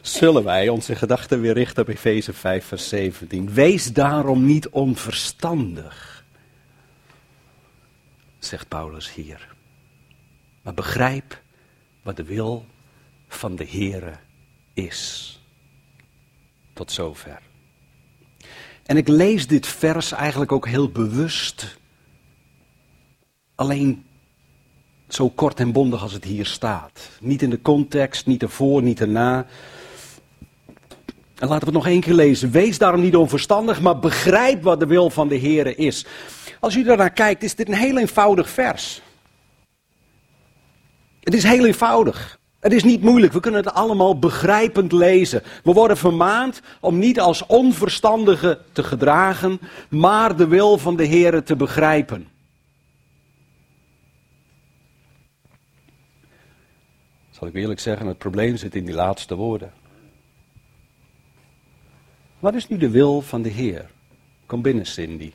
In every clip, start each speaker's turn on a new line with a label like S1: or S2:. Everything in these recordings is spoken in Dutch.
S1: zullen wij onze gedachten weer richten op Efeze 5 vers 17. Wees daarom niet onverstandig, zegt Paulus hier. Maar begrijp wat de wil van de Heere is. Tot zover. En ik lees dit vers eigenlijk ook heel bewust. Alleen zo kort en bondig als het hier staat. Niet in de context, niet ervoor, niet erna. En laten we het nog één keer lezen. Wees daarom niet onverstandig, maar begrijp wat de wil van de Heere is. Als u daarnaar kijkt, is dit een heel eenvoudig vers. Het is heel eenvoudig. Het is niet moeilijk, we kunnen het allemaal begrijpend lezen. We worden vermaand om niet als onverstandigen te gedragen, maar de wil van de Heere te begrijpen. Zal ik eerlijk zeggen, het probleem zit in die laatste woorden. Wat is nu de wil van de Heer? Kom binnen, Cindy.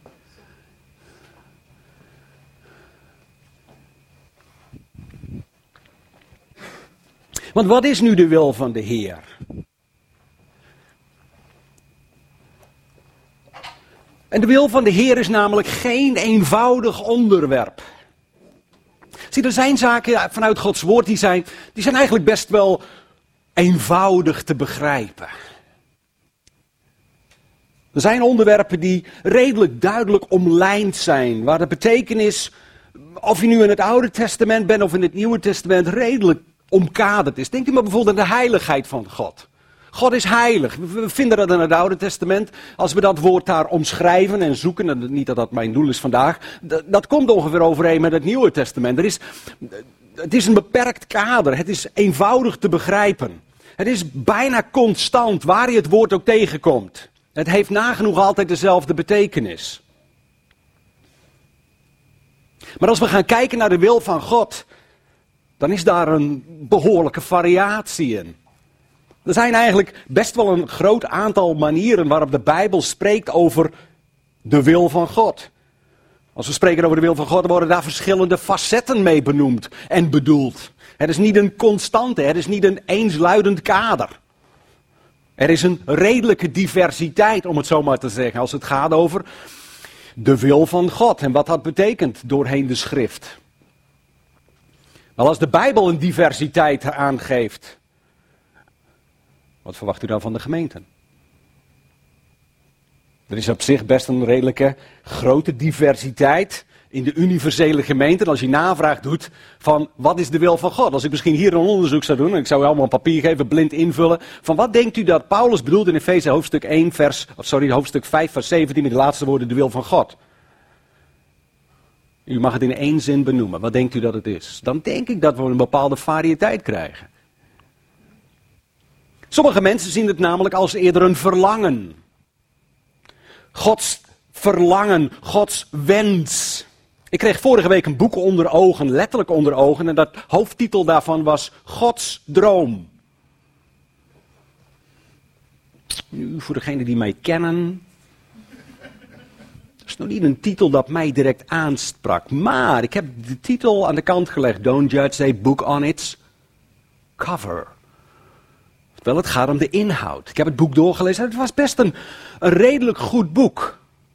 S1: Want wat is nu de wil van de Heer? En de wil van de Heer is namelijk geen eenvoudig onderwerp. Zie, er zijn zaken vanuit Gods woord die zijn eigenlijk best wel eenvoudig te begrijpen. Er zijn onderwerpen die redelijk duidelijk omlijnd zijn, waar de betekenis, of je nu in het Oude Testament bent of in het Nieuwe Testament, redelijk omkaderd is. Denkt u maar bijvoorbeeld aan de heiligheid van God. God is heilig. We vinden dat in het Oude Testament. Als we dat woord daar omschrijven en zoeken, en niet dat dat mijn doel is vandaag, dat komt ongeveer overeen met het Nieuwe Testament. Het is een beperkt kader. Het is eenvoudig te begrijpen. Het is bijna constant, waar je het woord ook tegenkomt. Het heeft nagenoeg altijd dezelfde betekenis. Maar als we gaan kijken naar de wil van God, dan is daar een behoorlijke variatie in. Er zijn eigenlijk best wel een groot aantal manieren waarop de Bijbel spreekt over de wil van God. Als we spreken over de wil van God, dan worden daar verschillende facetten mee benoemd en bedoeld. Het is niet een constante, het is niet een eensluidend kader. Er is een redelijke diversiteit, om het zo maar te zeggen, als het gaat over de wil van God en wat dat betekent doorheen de schrift. Maar als de Bijbel een diversiteit aangeeft, wat verwacht u dan van de gemeente? Er is op zich best een redelijke grote diversiteit in de universele gemeente. En als je navraag doet van wat is de wil van God? Als ik misschien hier een onderzoek zou doen, en ik zou u allemaal een papier geven, blind invullen. Van wat denkt u dat Paulus bedoelt in Efeze hoofdstuk 5 vers 17 met de laatste woorden de wil van God? U mag het in één zin benoemen. Wat denkt u dat het is? Dan denk ik dat we een bepaalde variëteit krijgen. Sommige mensen zien het namelijk als eerder een verlangen. Gods verlangen, Gods wens. Ik kreeg vorige week een boek onder ogen, letterlijk onder ogen, en dat hoofdtitel daarvan was Gods droom. Nu, voor degenen die mij kennen, dat is nog niet een titel dat mij direct aansprak, maar ik heb de titel aan de kant gelegd. Don't judge a book on its cover. Wel, het gaat om de inhoud. Ik heb het boek doorgelezen en het was best een redelijk goed boek.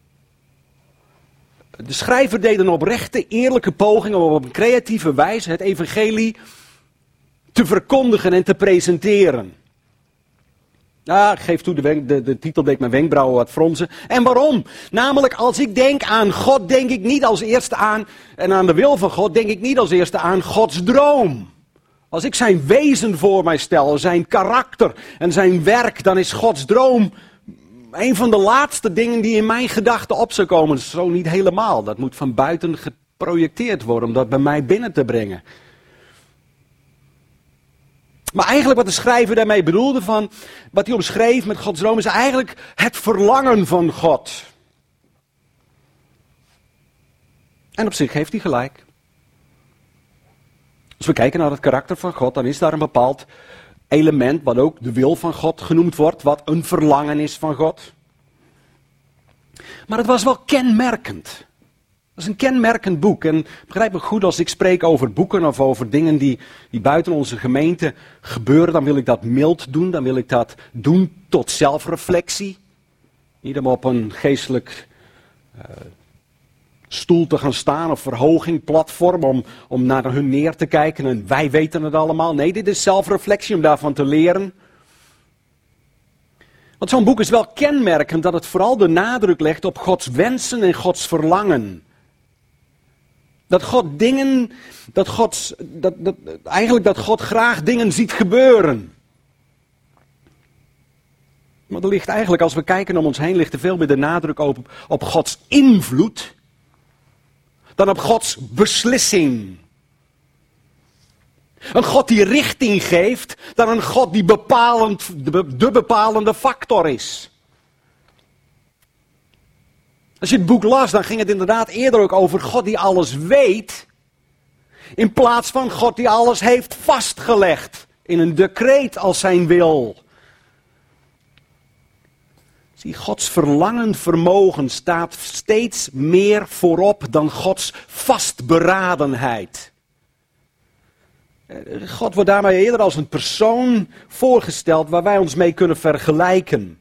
S1: De schrijver deed een oprechte, eerlijke poging om op een creatieve wijze het evangelie te verkondigen en te presenteren. Ja, ik geef toe, de titel deed mijn wenkbrauwen wat fronsen. En waarom? Namelijk, als ik denk aan God, denk ik niet als eerste aan, en aan de wil van God, denk ik niet als eerste aan Gods droom. Als ik zijn wezen voor mij stel, zijn karakter en zijn werk, dan is Gods droom een van de laatste dingen die in mijn gedachten op zou komen. Zo niet helemaal. Dat moet van buiten geprojecteerd worden om dat bij mij binnen te brengen. Maar eigenlijk wat de schrijver daarmee bedoelde, van wat hij omschreef met Gods droom, is eigenlijk het verlangen van God. En op zich heeft hij gelijk. Als we kijken naar het karakter van God, dan is daar een bepaald element wat ook de wil van God genoemd wordt, wat een verlangen is van God. Maar het was wel kenmerkend Dat is een kenmerkend boek. En begrijp me goed, als ik spreek over boeken of over dingen die buiten onze gemeente gebeuren, dan wil ik dat mild doen. Dan wil ik dat doen tot zelfreflectie. Niet om op een geestelijk stoel te gaan staan of verhoging, platform, om naar hun neer te kijken en wij weten het allemaal. Nee, dit is zelfreflectie om daarvan te leren. Want zo'n boek is wel kenmerkend dat het vooral de nadruk legt op Gods wensen en Gods verlangen. Dat God graag dingen ziet gebeuren. Maar er ligt eigenlijk, als we kijken om ons heen, ligt er veel meer de nadruk op Gods invloed dan op Gods beslissing. Een God die richting geeft, dan een God die de bepalende factor is. Als je het boek las, dan ging het inderdaad eerder ook over God die alles weet, in plaats van God die alles heeft vastgelegd in een decreet als zijn wil. Zie, Gods verlangend vermogen staat steeds meer voorop dan Gods vastberadenheid. God wordt daarmee eerder als een persoon voorgesteld waar wij ons mee kunnen vergelijken.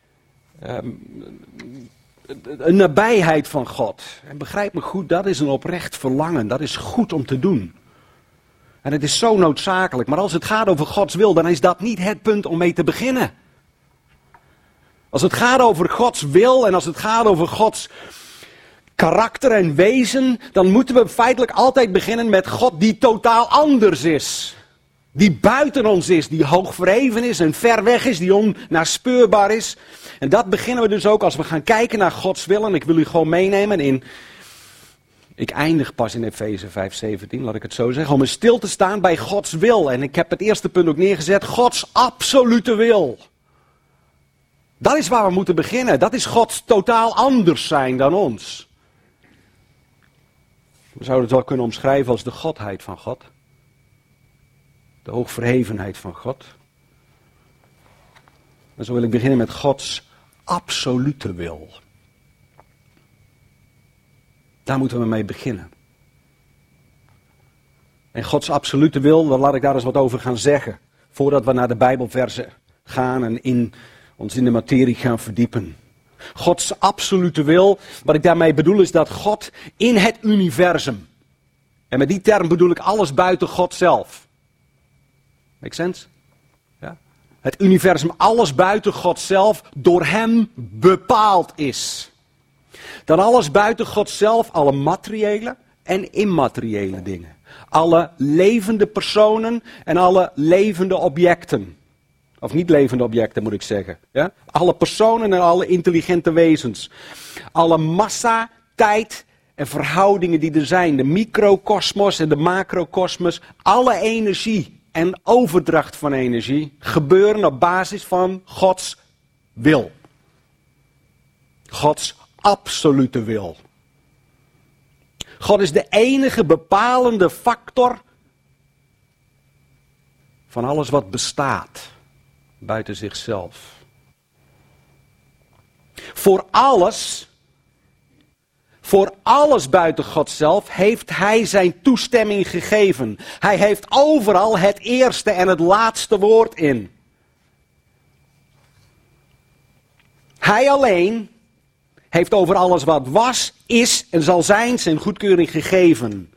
S1: Een nabijheid van God. En begrijp me goed, dat is een oprecht verlangen. Dat is goed om te doen. En het is zo noodzakelijk. Maar als het gaat over Gods wil, dan is dat niet het punt om mee te beginnen. Als het gaat over Gods wil en als het gaat over Gods karakter en wezen, dan moeten we feitelijk altijd beginnen met God die totaal anders is. Die buiten ons is, die hoog verheven is en ver weg is, die onnaspeurbaar is. En dat beginnen we dus ook als we gaan kijken naar Gods wil. En ik wil u gewoon meenemen in, ik eindig pas in Efeze 5:17, laat ik het zo zeggen, om eens stil te staan bij Gods wil. En ik heb het eerste punt ook neergezet, Gods absolute wil. Dat is waar we moeten beginnen. Dat is Gods totaal anders zijn dan ons. We zouden het wel kunnen omschrijven als de godheid van God. De hoogverhevenheid van God. En zo wil ik beginnen met Gods absolute wil. Daar moeten we mee beginnen. En Gods absolute wil, dan laat ik daar eens wat over gaan zeggen. Voordat we naar de Bijbelversen gaan en ons in de materie gaan verdiepen. Gods absolute wil, wat ik daarmee bedoel is dat God in het universum, en met die term bedoel ik alles buiten God zelf. Make sense? Ja? Het universum, alles buiten God zelf, door hem bepaald is. Dat alles buiten God zelf, alle materiële en immateriële dingen. Alle levende personen en alle levende objecten. Of niet levende objecten moet ik zeggen. Ja? Alle personen en alle intelligente wezens. Alle massa, tijd en verhoudingen die er zijn. De microkosmos en de macrokosmos. Alle energie en overdracht van energie gebeuren op basis van Gods wil. Gods absolute wil. God is de enige bepalende factor van alles wat bestaat. Buiten zichzelf. Voor alles buiten God zelf heeft hij zijn toestemming gegeven. Hij heeft overal het eerste en het laatste woord in. Hij alleen heeft over alles wat was, is en zal zijn zijn goedkeuring gegeven.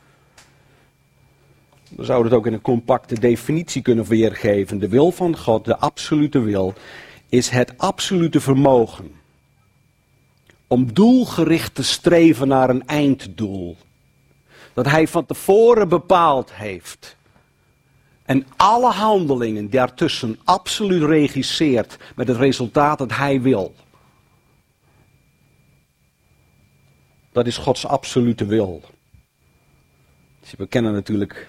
S1: We zouden het ook in een compacte definitie kunnen weergeven. De wil van God, de absolute wil, is het absolute vermogen om doelgericht te streven naar een einddoel. Dat hij van tevoren bepaald heeft. En alle handelingen daartussen absoluut regisseert met het resultaat dat hij wil. Dat is Gods absolute wil. Dus we kennen natuurlijk,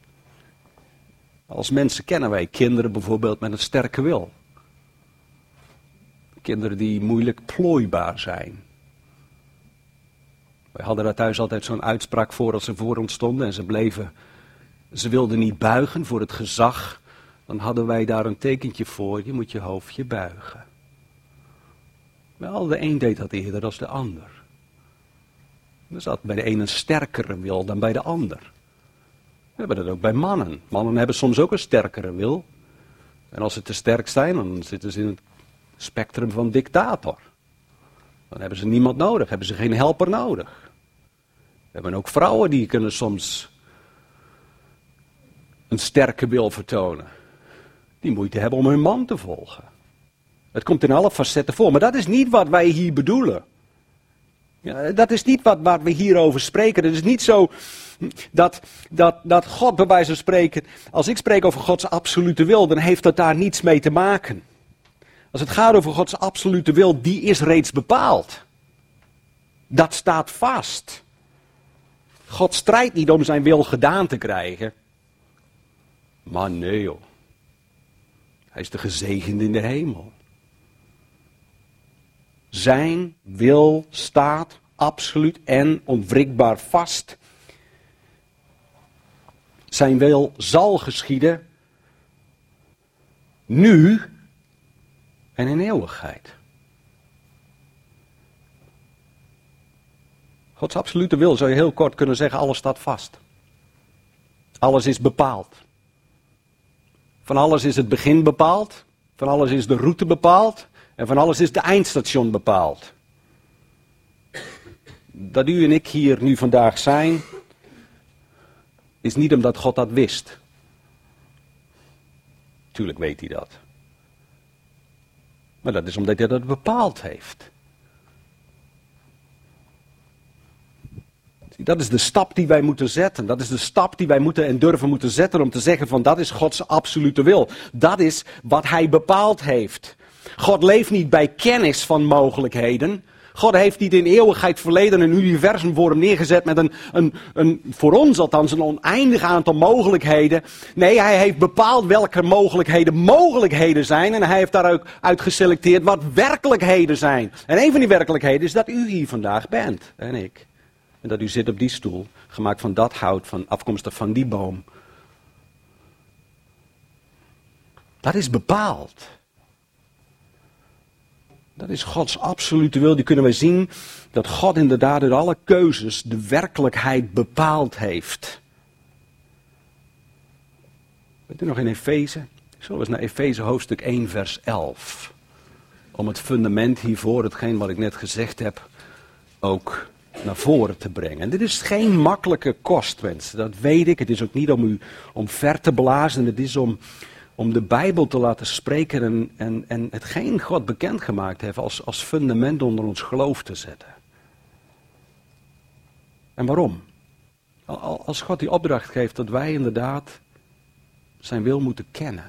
S1: als mensen kennen wij kinderen bijvoorbeeld met een sterke wil. Kinderen die moeilijk plooibaar zijn. Wij hadden daar thuis altijd zo'n uitspraak voor als ze voor ons stonden en ze wilden niet buigen voor het gezag. Dan hadden wij daar een tekentje voor, je moet je hoofdje buigen. Wel, de een deed dat eerder dan de ander. Er zat bij de een een sterkere wil dan bij de ander. We hebben dat ook bij mannen. Mannen hebben soms ook een sterkere wil. En als ze te sterk zijn, dan zitten ze in het spectrum van dictator. Dan hebben ze niemand nodig, hebben ze geen helper nodig. We hebben ook vrouwen die kunnen soms een sterke wil vertonen. Die moeite hebben om hun man te volgen. Het komt in alle facetten voor, maar dat is niet wat wij hier bedoelen. Ja, dat is niet wat we hierover spreken. Het is niet zo dat God bij wijze van spreken, als ik spreek over Gods absolute wil, dan heeft dat daar niets mee te maken. Als het gaat over Gods absolute wil, die is reeds bepaald. Dat staat vast. God strijdt niet om zijn wil gedaan te krijgen. Maar nee joh. Hij is de gezegende in de hemel. Zijn wil staat absoluut en onwrikbaar vast. Zijn wil zal geschieden. Nu en in eeuwigheid. Gods absolute wil, zou je heel kort kunnen zeggen, alles staat vast. Alles is bepaald. Van alles is het begin bepaald. Van alles is de route bepaald. En van alles is de eindstation bepaald. Dat u en ik hier nu vandaag zijn, is niet omdat God dat wist. Tuurlijk weet hij dat. Maar dat is omdat hij dat bepaald heeft. Dat is de stap die wij moeten zetten. Dat is de stap die wij moeten en durven moeten zetten om te zeggen van dat is Gods absolute wil. Dat is wat hij bepaald heeft. God leeft niet bij kennis van mogelijkheden. God heeft niet in eeuwigheid verleden een universum voor hem neergezet met een voor ons althans een oneindig aantal mogelijkheden. Nee, hij heeft bepaald welke mogelijkheden zijn en hij heeft daaruit geselecteerd wat werkelijkheden zijn. En een van die werkelijkheden is dat u hier vandaag bent en ik. En dat u zit op die stoel, gemaakt van dat hout, afkomstig van die boom. Dat is bepaald. Dat is Gods absolute wil. Die kunnen wij zien dat God inderdaad uit alle keuzes de werkelijkheid bepaald heeft. Weet u nog in Efeze? Zullen we eens naar Efeze hoofdstuk 1 vers 11. Om het fundament hiervoor, hetgeen wat ik net gezegd heb, ook naar voren te brengen. En dit is geen makkelijke kost, mensen. Dat weet ik. Het is ook niet om u omver te blazen. Het is om de Bijbel te laten spreken en hetgeen God bekendgemaakt heeft als fundament onder ons geloof te zetten. En waarom? Als God die opdracht geeft dat wij inderdaad zijn wil moeten kennen.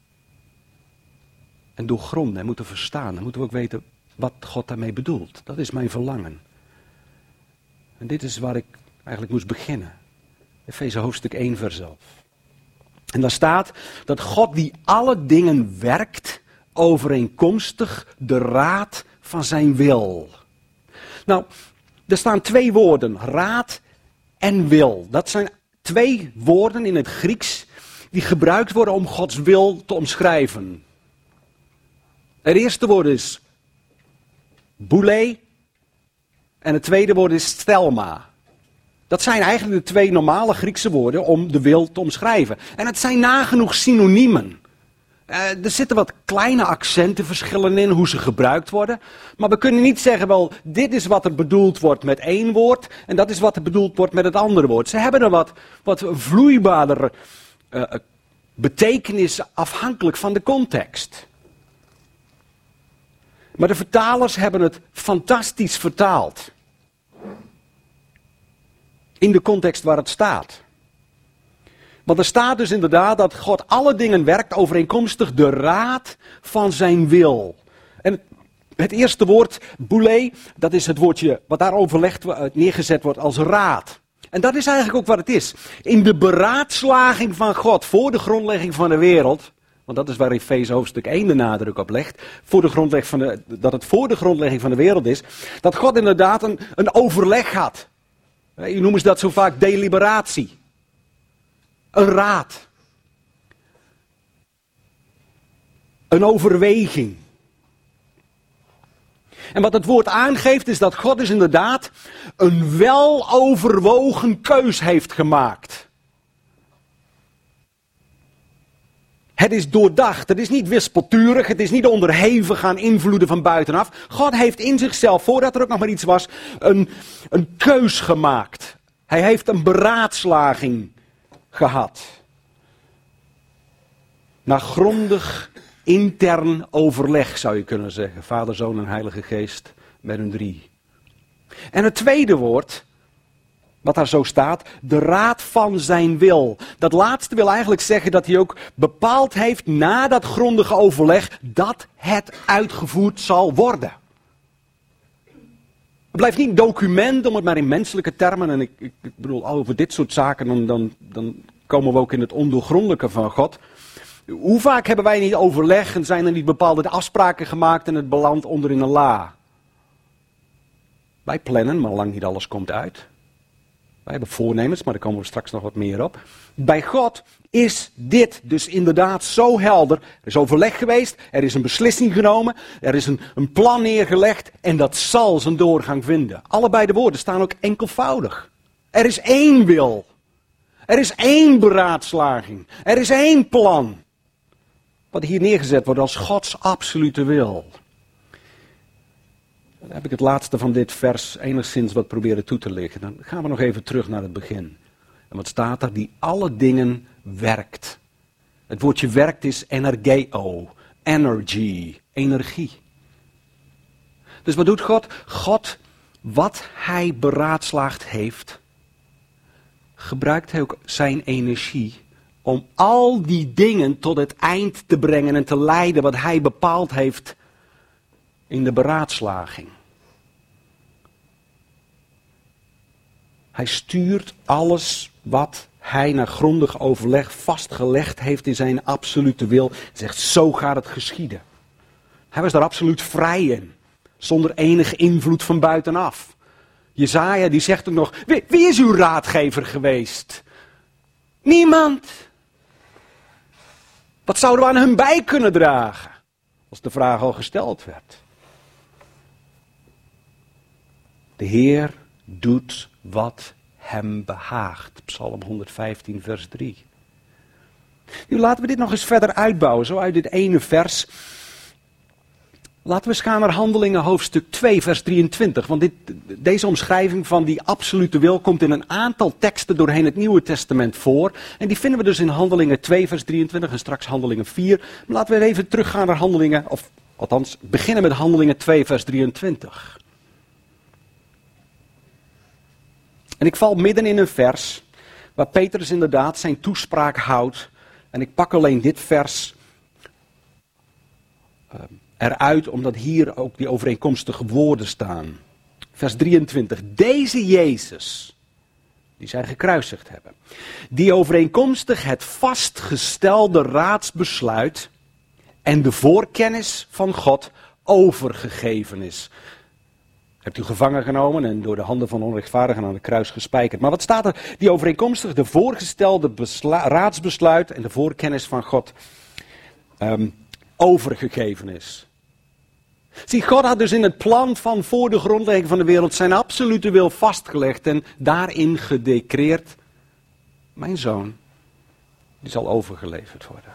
S1: En doorgronden en moeten verstaan. Dan moeten we ook weten wat God daarmee bedoelt. Dat is mijn verlangen. En dit is waar ik eigenlijk moest beginnen. Efeze hoofdstuk 1 vers 11. En daar staat dat God die alle dingen werkt overeenkomstig de raad van zijn wil. Nou, er staan twee woorden, raad en wil. Dat zijn twee woorden in het Grieks die gebruikt worden om Gods wil te omschrijven. Het eerste woord is boule en het tweede woord is stelma. Dat zijn eigenlijk de twee normale Griekse woorden om de wil te omschrijven. En het zijn nagenoeg synoniemen. Er zitten wat kleine accentenverschillen in hoe ze gebruikt worden. Maar we kunnen niet zeggen, wel, dit is wat er bedoeld wordt met één woord en dat is wat er bedoeld wordt met het andere woord. Ze hebben een wat vloeibaarder betekenis afhankelijk van de context. Maar de vertalers hebben het fantastisch vertaald. In de context waar het staat. Want er staat dus inderdaad dat God alle dingen werkt overeenkomstig de raad van zijn wil. En het eerste woord, boule, dat is het woordje wat daar neergezet wordt als raad. En dat is eigenlijk ook wat het is. In de beraadslaging van God voor de grondlegging van de wereld, want dat is waar Efeze hoofdstuk 1 de nadruk op legt, dat het voor de grondlegging van de wereld is, dat God inderdaad een overleg had. Je noemt dat zo vaak deliberatie. Een raad. Een overweging. En wat het woord aangeeft is dat God dus inderdaad een weloverwogen keus heeft gemaakt. Het is doordacht, het is niet wispelturig, het is niet onderhevig aan invloeden van buitenaf. God heeft in zichzelf, voordat er ook nog maar iets was, een keus gemaakt. Hij heeft een beraadslaging gehad. Na grondig intern overleg zou je kunnen zeggen. Vader, Zoon en Heilige Geest met hun drie. En het tweede woord, wat daar zo staat, de raad van zijn wil. Dat laatste wil eigenlijk zeggen dat hij ook bepaald heeft na dat grondige overleg dat het uitgevoerd zal worden. Het blijft niet een document, om het maar in menselijke termen, en ik bedoel over dit soort zaken, dan komen we ook in het ondoorgrondelijke van God. Hoe vaak hebben wij niet overleg en zijn er niet bepaalde afspraken gemaakt en het belandt onder in een la? Wij plannen, maar lang niet alles komt uit. Wij hebben voornemens, maar daar komen we straks nog wat meer op. Bij God is dit dus inderdaad zo helder. Er is overleg geweest, er is een beslissing genomen, er is een plan neergelegd en dat zal zijn doorgang vinden. Allebei de woorden staan ook enkelvoudig. Er is één wil. Er is één beraadslaging. Er is één plan. Wat hier neergezet wordt als Gods absolute wil. Dan heb ik het laatste van dit vers enigszins wat proberen toe te lichten. Dan gaan we nog even terug naar het begin. En wat staat er? Die alle dingen werkt. Het woordje werkt is energeo. Energy. Energie. Dus wat doet God? God, wat hij beraadslaagd heeft, gebruikt hij ook zijn energie om al die dingen tot het eind te brengen en te leiden wat hij bepaald heeft in de beraadslaging. Hij stuurt alles wat hij na grondig overleg vastgelegd heeft in zijn absolute wil. Hij zegt, zo gaat het geschieden. Hij was daar absoluut vrij in, zonder enige invloed van buitenaf. Jesaja die zegt ook nog, wie is uw raadgever geweest? Niemand. Wat zouden we aan hem bij kunnen dragen? Als de vraag al gesteld werd. De Heer doet wat hem behaagt. Psalm 115 vers 3. Nu laten we dit nog eens verder uitbouwen, zo uit dit ene vers. Laten we eens gaan naar Handelingen hoofdstuk 2 vers 23. Want deze omschrijving van die absolute wil komt in een aantal teksten doorheen het Nieuwe Testament voor. En die vinden we dus in Handelingen 2 vers 23 en straks Handelingen 4. Maar laten we even teruggaan naar Handelingen, of althans beginnen met Handelingen 2 vers 23. En ik val midden in een vers waar Petrus inderdaad zijn toespraak houdt. En ik pak alleen dit vers eruit, omdat hier ook die overeenkomstige woorden staan. Vers 23. Deze Jezus, die zij gekruisigd hebben, die overeenkomstig het vastgestelde raadsbesluit en de voorkennis van God overgegeven is. Hebt u gevangen genomen en door de handen van onrechtvaardigen aan het kruis gespijkerd. Maar wat staat er? Die overeenkomstig de voorgestelde raadsbesluit en de voorkennis van God overgegeven is. Zie, God had dus in het plan van voor de grondlegging van de wereld zijn absolute wil vastgelegd en daarin gedecreerd, mijn zoon, die zal overgeleverd worden.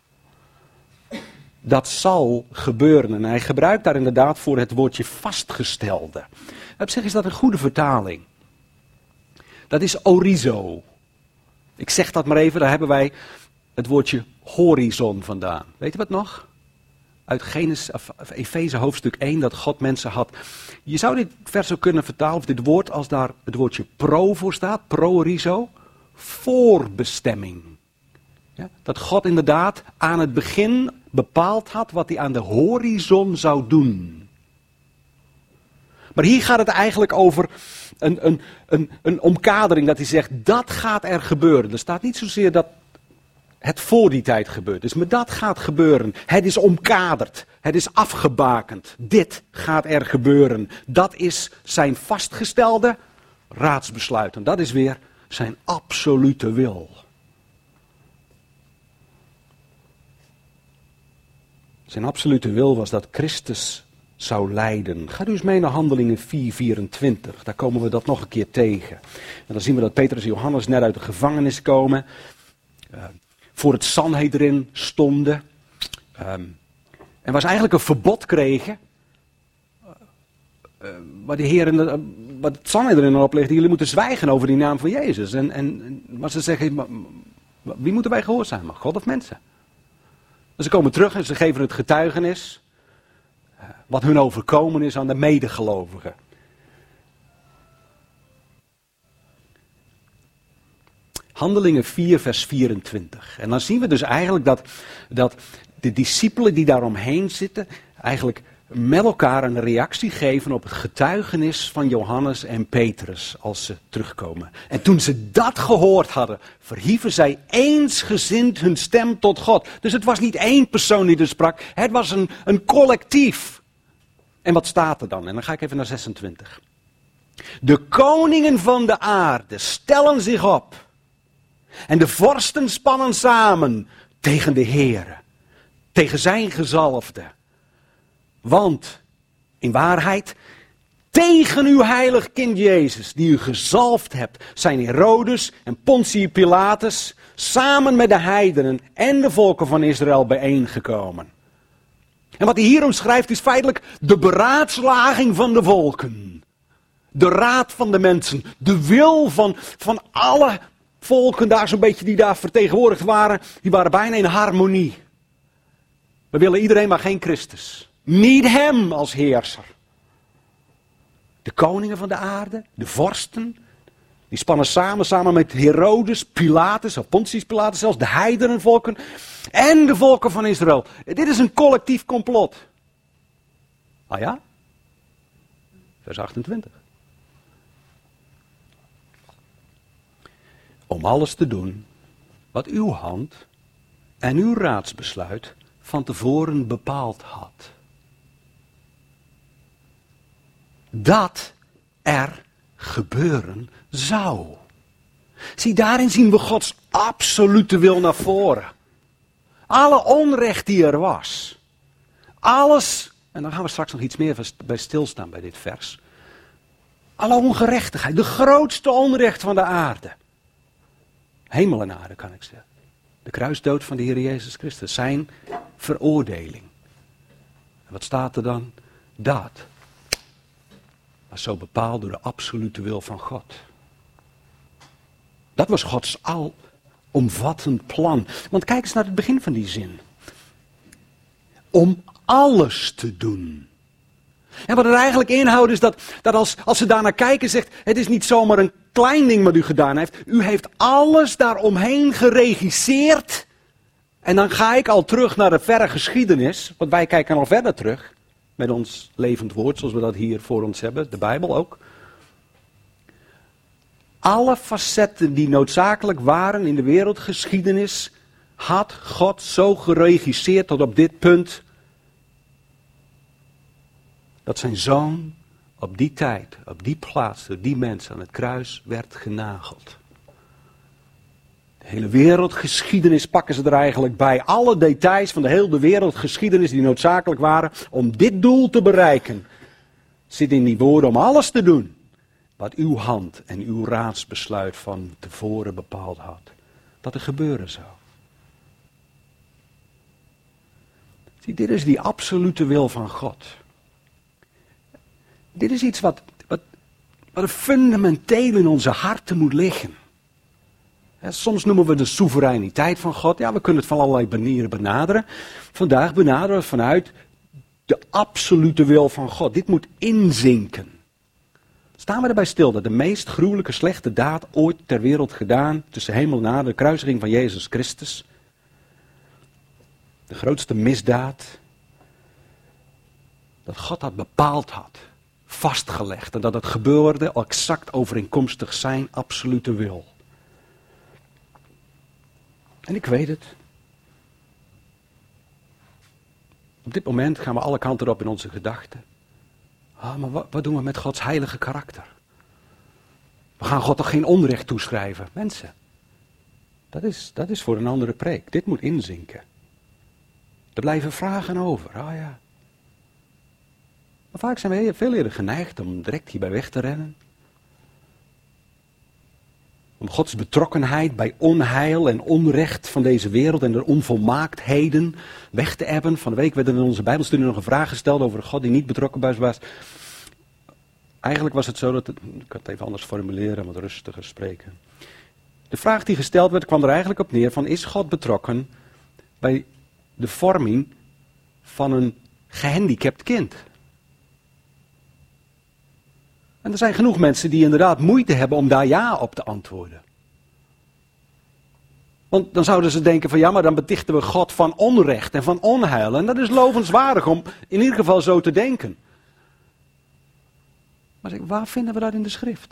S1: Dat zal gebeuren. En hij gebruikt daar inderdaad voor het woordje vastgestelde. Op zich is dat een goede vertaling. Dat is orizo. Ik zeg dat maar even, daar hebben wij het woordje horizon vandaan. Weet je wat nog? Uit Efeze hoofdstuk 1, dat God mensen had. Je zou dit vers ook kunnen vertalen, of dit woord, als daar het woordje pro voor staat, pro-orizo, voorbestemming. Ja, dat God inderdaad aan het begin bepaald had wat hij aan de horizon zou doen. Maar hier gaat het eigenlijk over een omkadering, dat hij zegt, dat gaat er gebeuren. Er staat niet zozeer dat het voor die tijd gebeurt. Dus maar dat gaat gebeuren. Het is omkaderd. Het is afgebakend. Dit gaat er gebeuren. Dat is zijn vastgestelde raadsbesluit. En dat is weer zijn absolute wil. Zijn absolute wil was dat Christus zou lijden. Ga dus mee naar Handelingen 4:24. Daar komen we dat nog een keer tegen. En dan zien we dat Petrus en Johannes net uit de gevangenis komen. Voor het Sanhedrin stonden. En waar ze eigenlijk een verbod kregen. Waar de Heer wat het Sanhedrin erop ligt. Jullie moeten zwijgen over die naam van Jezus. Maar ze zeggen, wie moeten wij gehoorzamen? God of mensen? Dus ze komen terug en ze geven het getuigenis. Wat hun overkomen is aan de medegelovigen. Handelingen 4 vers 24. En dan zien we dus eigenlijk dat de discipelen die daaromheen zitten, eigenlijk met elkaar een reactie geven op het getuigenis van Johannes en Petrus als ze terugkomen. En toen ze dat gehoord hadden, verhieven zij eensgezind hun stem tot God. Dus het was niet één persoon die er sprak, het was een collectief. En wat staat er dan? En dan ga ik even naar 26. De koningen van de aarde stellen zich op. En de vorsten spannen samen tegen de Heere. Tegen zijn gezalfde. Want, in waarheid, tegen uw heilig kind Jezus, die u gezalfd hebt, zijn Herodes en Pontius Pilatus samen met de heidenen en de volken van Israël bijeengekomen. En wat hij hier omschrijft is feitelijk de beraadslaging van de volken. De raad van de mensen. De wil van alle volken daar zo'n beetje die daar vertegenwoordigd waren. Die waren bijna in harmonie. We willen iedereen maar geen Christus. Niet hem als heerser. De koningen van de aarde, de vorsten, die spannen samen met Herodes, Pilatus, of Pontius Pilatus zelfs, de heidenenvolken en de volken van Israël. Dit is een collectief complot. Ah ja? Vers 28. Om alles te doen wat uw hand en uw raadsbesluit van tevoren bepaald had. Dat er gebeuren zou. Zie, daarin zien we Gods absolute wil naar voren. Alle onrecht die er was. Alles, en daar gaan we straks nog iets meer bij stilstaan bij dit vers. Alle ongerechtigheid, de grootste onrecht van de aarde. Hemel en aarde kan ik zeggen. De kruisdood van de Heer Jezus Christus, zijn veroordeling. En wat staat er dan? Dat was zo bepaald door de absolute wil van God. Dat was Gods alomvattend plan. Want kijk eens naar het begin van die zin. Om alles te doen. En wat het eigenlijk inhoudt is dat als ze daarnaar kijken zegt, het is niet zomaar een klein ding wat u gedaan heeft. U heeft alles daaromheen geregisseerd. En dan ga ik al terug naar de verre geschiedenis, want wij kijken al verder terug. Met ons levend woord, zoals we dat hier voor ons hebben, de Bijbel ook. Alle facetten die noodzakelijk waren in de wereldgeschiedenis, had God zo geregisseerd tot op dit punt, dat zijn zoon op die tijd, op die plaats, door die mensen aan het kruis werd genageld. De hele wereldgeschiedenis pakken ze er eigenlijk bij. Alle details van de hele wereldgeschiedenis die noodzakelijk waren om dit doel te bereiken, zit in die woorden om alles te doen wat uw hand en uw raadsbesluit van tevoren bepaald had. Dat er gebeuren zou. Zie, dit is die absolute wil van God. Dit is iets wat er fundamenteel in onze harten moet liggen. Soms noemen we de soevereiniteit van God. Ja, we kunnen het van allerlei manieren benaderen. Vandaag benaderen we het vanuit de absolute wil van God. Dit moet inzinken. Staan we erbij stil dat de meest gruwelijke slechte daad ooit ter wereld gedaan tussen hemel en aarde, de kruisiging van Jezus Christus. De grootste misdaad. Dat God dat bepaald had. Vastgelegd. En dat het gebeurde exact overeenkomstig zijn absolute wil. En ik weet het. Op dit moment gaan we alle kanten op in onze gedachten. Maar wat doen we met Gods heilige karakter? We gaan God toch geen onrecht toeschrijven? Mensen, dat is voor een andere preek. Dit moet inzinken. Er blijven vragen over. Ja. Maar vaak zijn we veel eerder geneigd om direct hierbij weg te rennen. Om Gods betrokkenheid bij onheil en onrecht van deze wereld en de onvolmaaktheden weg te ebben. Van de week werd er in onze Bijbelstudie nog een vraag gesteld over een God die niet betrokken was. Eigenlijk was het zo dat, ik kan het even anders formuleren, wat rustiger spreken. De vraag die gesteld werd kwam er eigenlijk op neer van, is God betrokken bij de vorming van een gehandicapt kind? En er zijn genoeg mensen die inderdaad moeite hebben om daar ja op te antwoorden. Want dan zouden ze denken van ja, maar dan betichten we God van onrecht en van onheil. En dat is lovenswaardig om in ieder geval zo te denken. Maar waar vinden we dat in de schrift?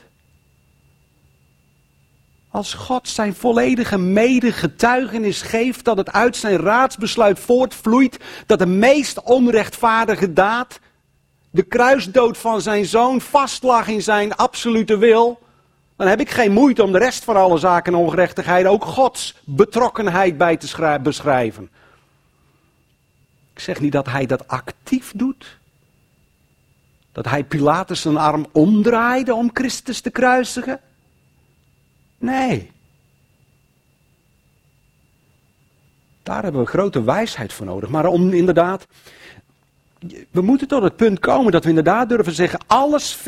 S1: Als God zijn volledige medegetuigenis geeft dat het uit zijn raadsbesluit voortvloeit, dat de meest onrechtvaardige daad, de kruisdood van zijn zoon, vastlag in zijn absolute wil, dan heb ik geen moeite om de rest van alle zaken en ongerechtigheden ook Gods betrokkenheid bij te beschrijven. Ik zeg niet dat hij dat actief doet. Dat hij Pilatus zijn arm omdraaide om Christus te kruisigen. Nee. Daar hebben we grote wijsheid voor nodig. Maar om inderdaad, we moeten tot het punt komen dat we inderdaad durven zeggen, alles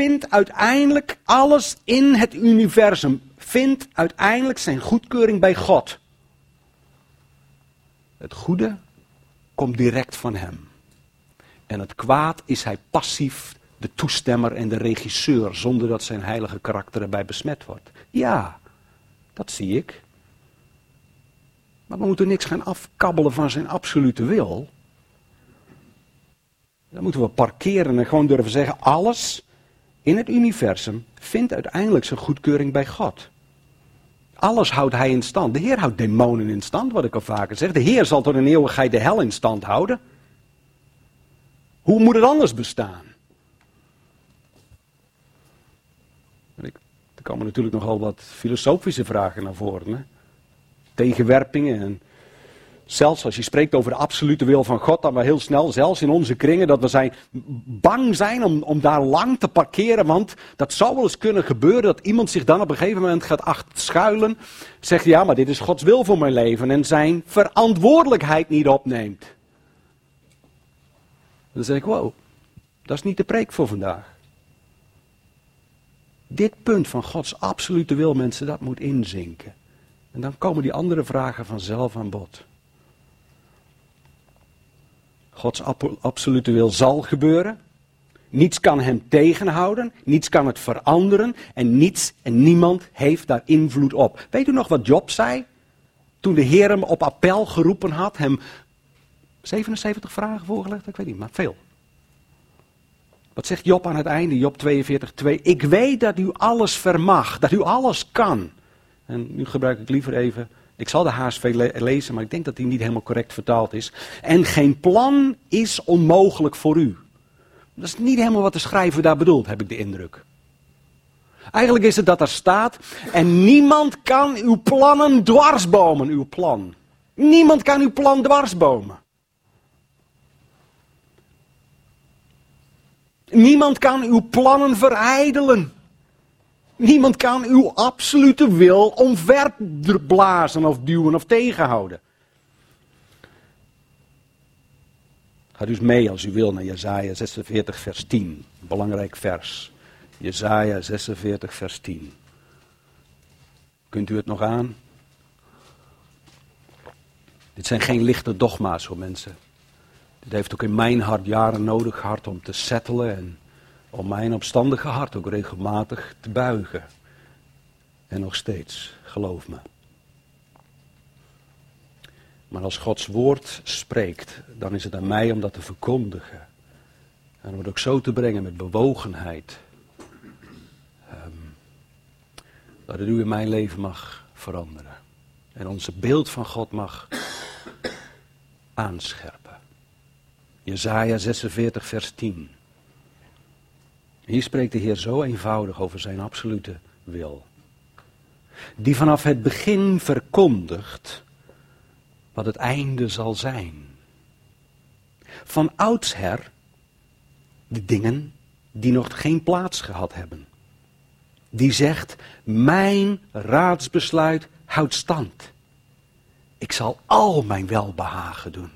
S1: in het universum vindt uiteindelijk zijn goedkeuring bij God. Het goede komt direct van hem. En het kwaad is hij passief de toestemmer en de regisseur, zonder dat zijn heilige karakter erbij besmet wordt. Ja, dat zie ik. Maar we moeten niks gaan afkabbelen van zijn absolute wil. Dan moeten we parkeren en gewoon durven zeggen, alles in het universum vindt uiteindelijk zijn goedkeuring bij God. Alles houdt hij in stand. De Heer houdt demonen in stand, wat ik al vaker zeg. De Heer zal tot een eeuwigheid de hel in stand houden. Hoe moet het anders bestaan? Er komen natuurlijk nogal wat filosofische vragen naar voren. Hè? Tegenwerpingen en zelfs als je spreekt over de absolute wil van God, dan we heel snel, zelfs in onze kringen, dat we bang zijn om daar lang te parkeren, want dat zou wel eens kunnen gebeuren dat iemand zich dan op een gegeven moment gaat achter schuilen, zegt ja, maar dit is Gods wil voor mijn leven en zijn verantwoordelijkheid niet opneemt. Dan zeg ik, wow, dat is niet de preek voor vandaag. Dit punt van Gods absolute wil, mensen, dat moet inzinken. En dan komen die andere vragen vanzelf aan bod. Gods absolute wil zal gebeuren. Niets kan hem tegenhouden. Niets kan het veranderen. En niets en niemand heeft daar invloed op. Weet u nog wat Job zei? Toen de Heer hem op appel geroepen had. Hem 77 vragen voorgelegd? Ik weet niet, maar veel. Wat zegt Job aan het einde? Job 42:2. Ik weet dat u alles vermag. Dat u alles kan. En nu gebruik ik liever even, ik zal de HSV lezen, maar ik denk dat die niet helemaal correct vertaald is. En geen plan is onmogelijk voor u. Dat is niet helemaal wat de schrijver daar bedoelt, heb ik de indruk. Eigenlijk is het dat er staat, en niemand kan uw plannen dwarsbomen, uw plan. Niemand kan uw plan dwarsbomen. Niemand kan uw plannen verijdelen. Niemand kan uw absolute wil omverblazen of duwen of tegenhouden. Ga dus mee als u wil naar Jesaja 46 vers 10. Belangrijk vers. Jesaja 46 vers 10. Kunt u het nog aan? Dit zijn geen lichte dogma's voor mensen. Dit heeft ook in mijn hart jaren nodig gehad om te settelen en om mijn opstandige hart ook regelmatig te buigen. En nog steeds, geloof me. Maar als Gods woord spreekt, dan is het aan mij om dat te verkondigen. En om het ook zo te brengen met bewogenheid. Dat het u in mijn leven mag veranderen. En onze beeld van God mag aanscherpen. Jesaja 46 vers 10. Hier spreekt de Heer zo eenvoudig over zijn absolute wil. Die vanaf het begin verkondigt wat het einde zal zijn. Van oudsher de dingen die nog geen plaats gehad hebben. Die zegt, mijn raadsbesluit houdt stand. Ik zal al mijn welbehagen doen.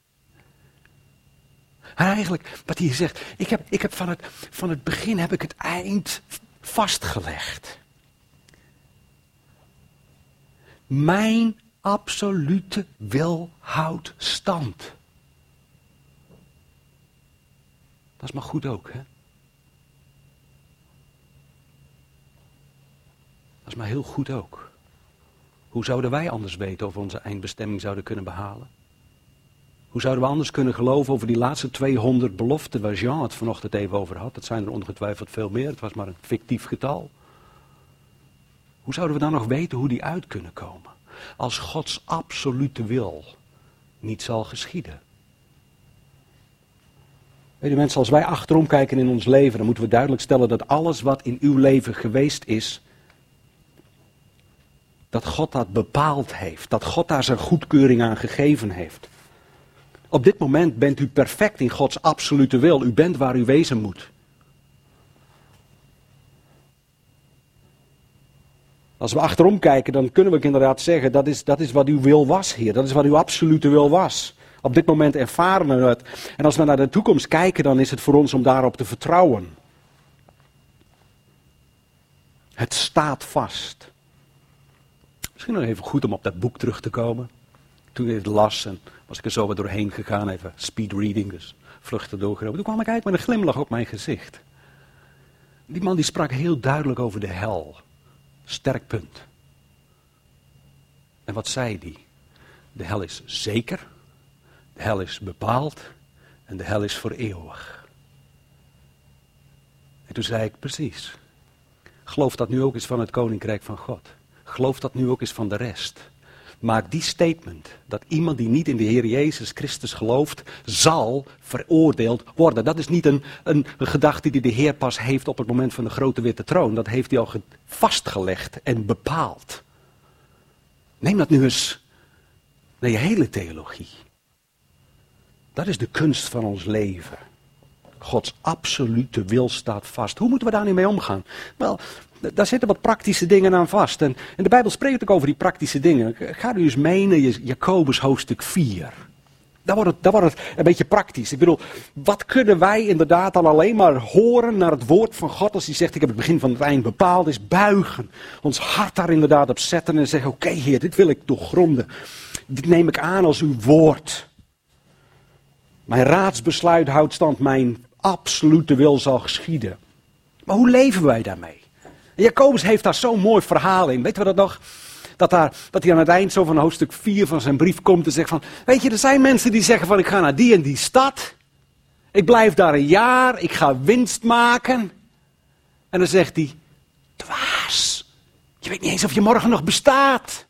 S1: En eigenlijk, wat hij zegt, ik heb van het begin heb ik het eind vastgelegd. Mijn absolute wil houdt stand. Dat is maar goed ook, hè? Dat is maar heel goed ook. Hoe zouden wij anders weten of we onze eindbestemming zouden kunnen behalen? Hoe zouden we anders kunnen geloven over die laatste 200 beloften waar Jean het vanochtend even over had? Dat zijn er ongetwijfeld veel meer, het was maar een fictief getal. Hoe zouden we dan nog weten hoe die uit kunnen komen? Als Gods absolute wil niet zal geschieden. Weet u mensen, als wij achterom kijken in ons leven, dan moeten we duidelijk stellen dat alles wat in uw leven geweest is, dat God dat bepaald heeft. Dat God daar zijn goedkeuring aan gegeven heeft. Op dit moment bent u perfect in Gods absolute wil. U bent waar u wezen moet. Als we achterom kijken, dan kunnen we inderdaad zeggen, dat is wat uw wil was, Heer. Dat is wat uw absolute wil was. Op dit moment ervaren we het. En als we naar de toekomst kijken, dan is het voor ons om daarop te vertrouwen. Het staat vast. Misschien nog even goed om op dat boek terug te komen. Toen ik het las en was ik er zo wat doorheen gegaan, even speed reading, dus vluchten doorgelopen. Toen kwam ik uit met een glimlach op mijn gezicht. Die man die sprak heel duidelijk over de hel. Sterk punt. En wat zei hij? De hel is zeker, de hel is bepaald en de hel is voor eeuwig. En toen zei ik precies. Geloof dat nu ook eens van het Koninkrijk van God. Geloof dat nu ook eens van de rest. Maak die statement dat iemand die niet in de Heer Jezus Christus gelooft, zal veroordeeld worden. Dat is niet een gedachte die de Heer pas heeft op het moment van de grote witte troon. Dat heeft hij al vastgelegd en bepaald. Neem dat nu eens naar je hele theologie. Dat is de kunst van ons leven. Gods absolute wil staat vast. Hoe moeten we daar nu mee omgaan? Wel, daar zitten wat praktische dingen aan vast. En de Bijbel spreekt ook over die praktische dingen. Ga u eens mee naar Jacobus hoofdstuk 4. Daar wordt het een beetje praktisch. Ik bedoel, wat kunnen wij inderdaad al alleen maar horen naar het woord van God als hij zegt, ik heb het begin van het eind bepaald, is buigen. Ons hart daar inderdaad op zetten en zeggen, oké, Heer, dit wil ik doorgronden. Dit neem ik aan als uw woord. Mijn raadsbesluit houdt stand, mijn absolute wil zal geschieden. Maar hoe leven wij daarmee? En Jacobus heeft daar zo'n mooi verhaal in. Weten we dat nog? Dat hij aan het eind zo van hoofdstuk 4 van zijn brief komt en zegt van, weet je, er zijn mensen die zeggen van, ik ga naar die en die stad. Ik blijf daar een jaar, ik ga winst maken. En dan zegt hij, dwaas, je weet niet eens of je morgen nog bestaat.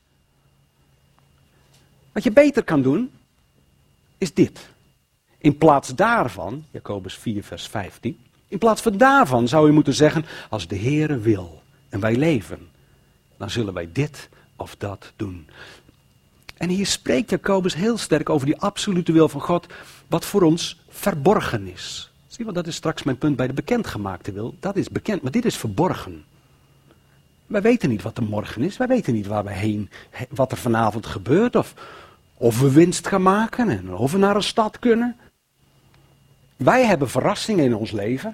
S1: Wat je beter kan doen, is dit. In plaats daarvan, Jacobus 4 vers 15, in plaats van daarvan zou je moeten zeggen, als de Heere wil en wij leven, dan zullen wij dit of dat doen. En hier spreekt Jacobus heel sterk over die absolute wil van God, wat voor ons verborgen is. Zie, want dat is straks mijn punt bij de bekendgemaakte wil. Dat is bekend, maar dit is verborgen. Wij weten niet wat er morgen is, wij weten niet waar we heen, wat er vanavond gebeurt, of we winst gaan maken en of we naar een stad kunnen. Wij hebben verrassingen in ons leven.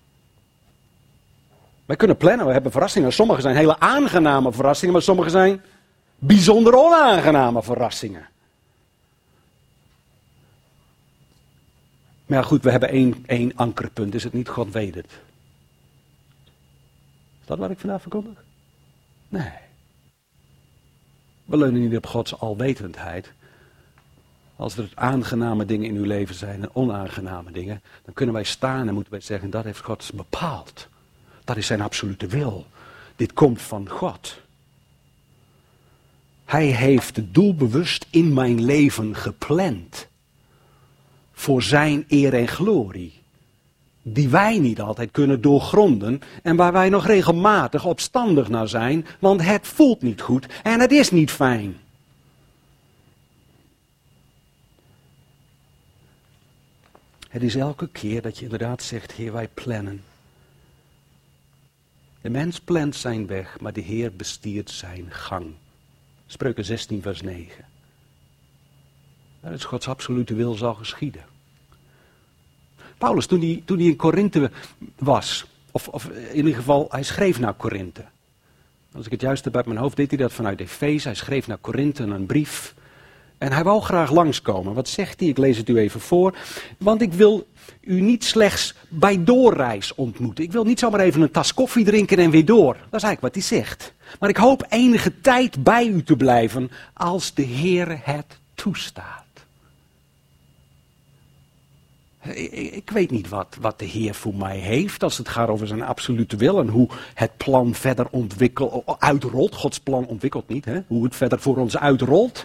S1: Wij kunnen plannen, we hebben verrassingen. Sommige zijn hele aangename verrassingen, maar sommige zijn bijzonder onaangename verrassingen. Maar ja, goed, we hebben één ankerpunt, is het niet? God weet het. Is dat wat ik vandaag verkondig? Nee. We leunen niet op Gods alwetendheid. Als er aangename dingen in uw leven zijn en onaangename dingen, dan kunnen wij staan en moeten wij zeggen, dat heeft God bepaald. Dat is zijn absolute wil. Dit komt van God. Hij heeft het doelbewust in mijn leven gepland. Voor zijn eer en glorie. Die wij niet altijd kunnen doorgronden en waar wij nog regelmatig opstandig naar zijn, want het voelt niet goed en het is niet fijn. Het is elke keer dat je inderdaad zegt, Heer, wij plannen. De mens plant zijn weg, maar de Heer bestiert zijn gang. Spreuken 16 vers 9. Dat is Gods absolute wil zal geschieden. Paulus, toen hij in Korinthe was, of in ieder geval, hij schreef naar Korinthe. Als ik het juist heb uit mijn hoofd, deed hij dat vanuit Efeze. Hij schreef naar Korinthe een brief. En hij wou graag langskomen. Wat zegt hij? Ik lees het u even voor. Want ik wil u niet slechts bij doorreis ontmoeten. Ik wil niet zomaar even een tas koffie drinken en weer door. Dat is eigenlijk wat hij zegt. Maar ik hoop enige tijd bij u te blijven als de Heer het toestaat. Ik weet niet wat de Heer voor mij heeft als het gaat over zijn absolute wil en hoe het plan verder uitrolt. Gods plan ontwikkelt niet, hè? Hoe het verder voor ons uitrolt.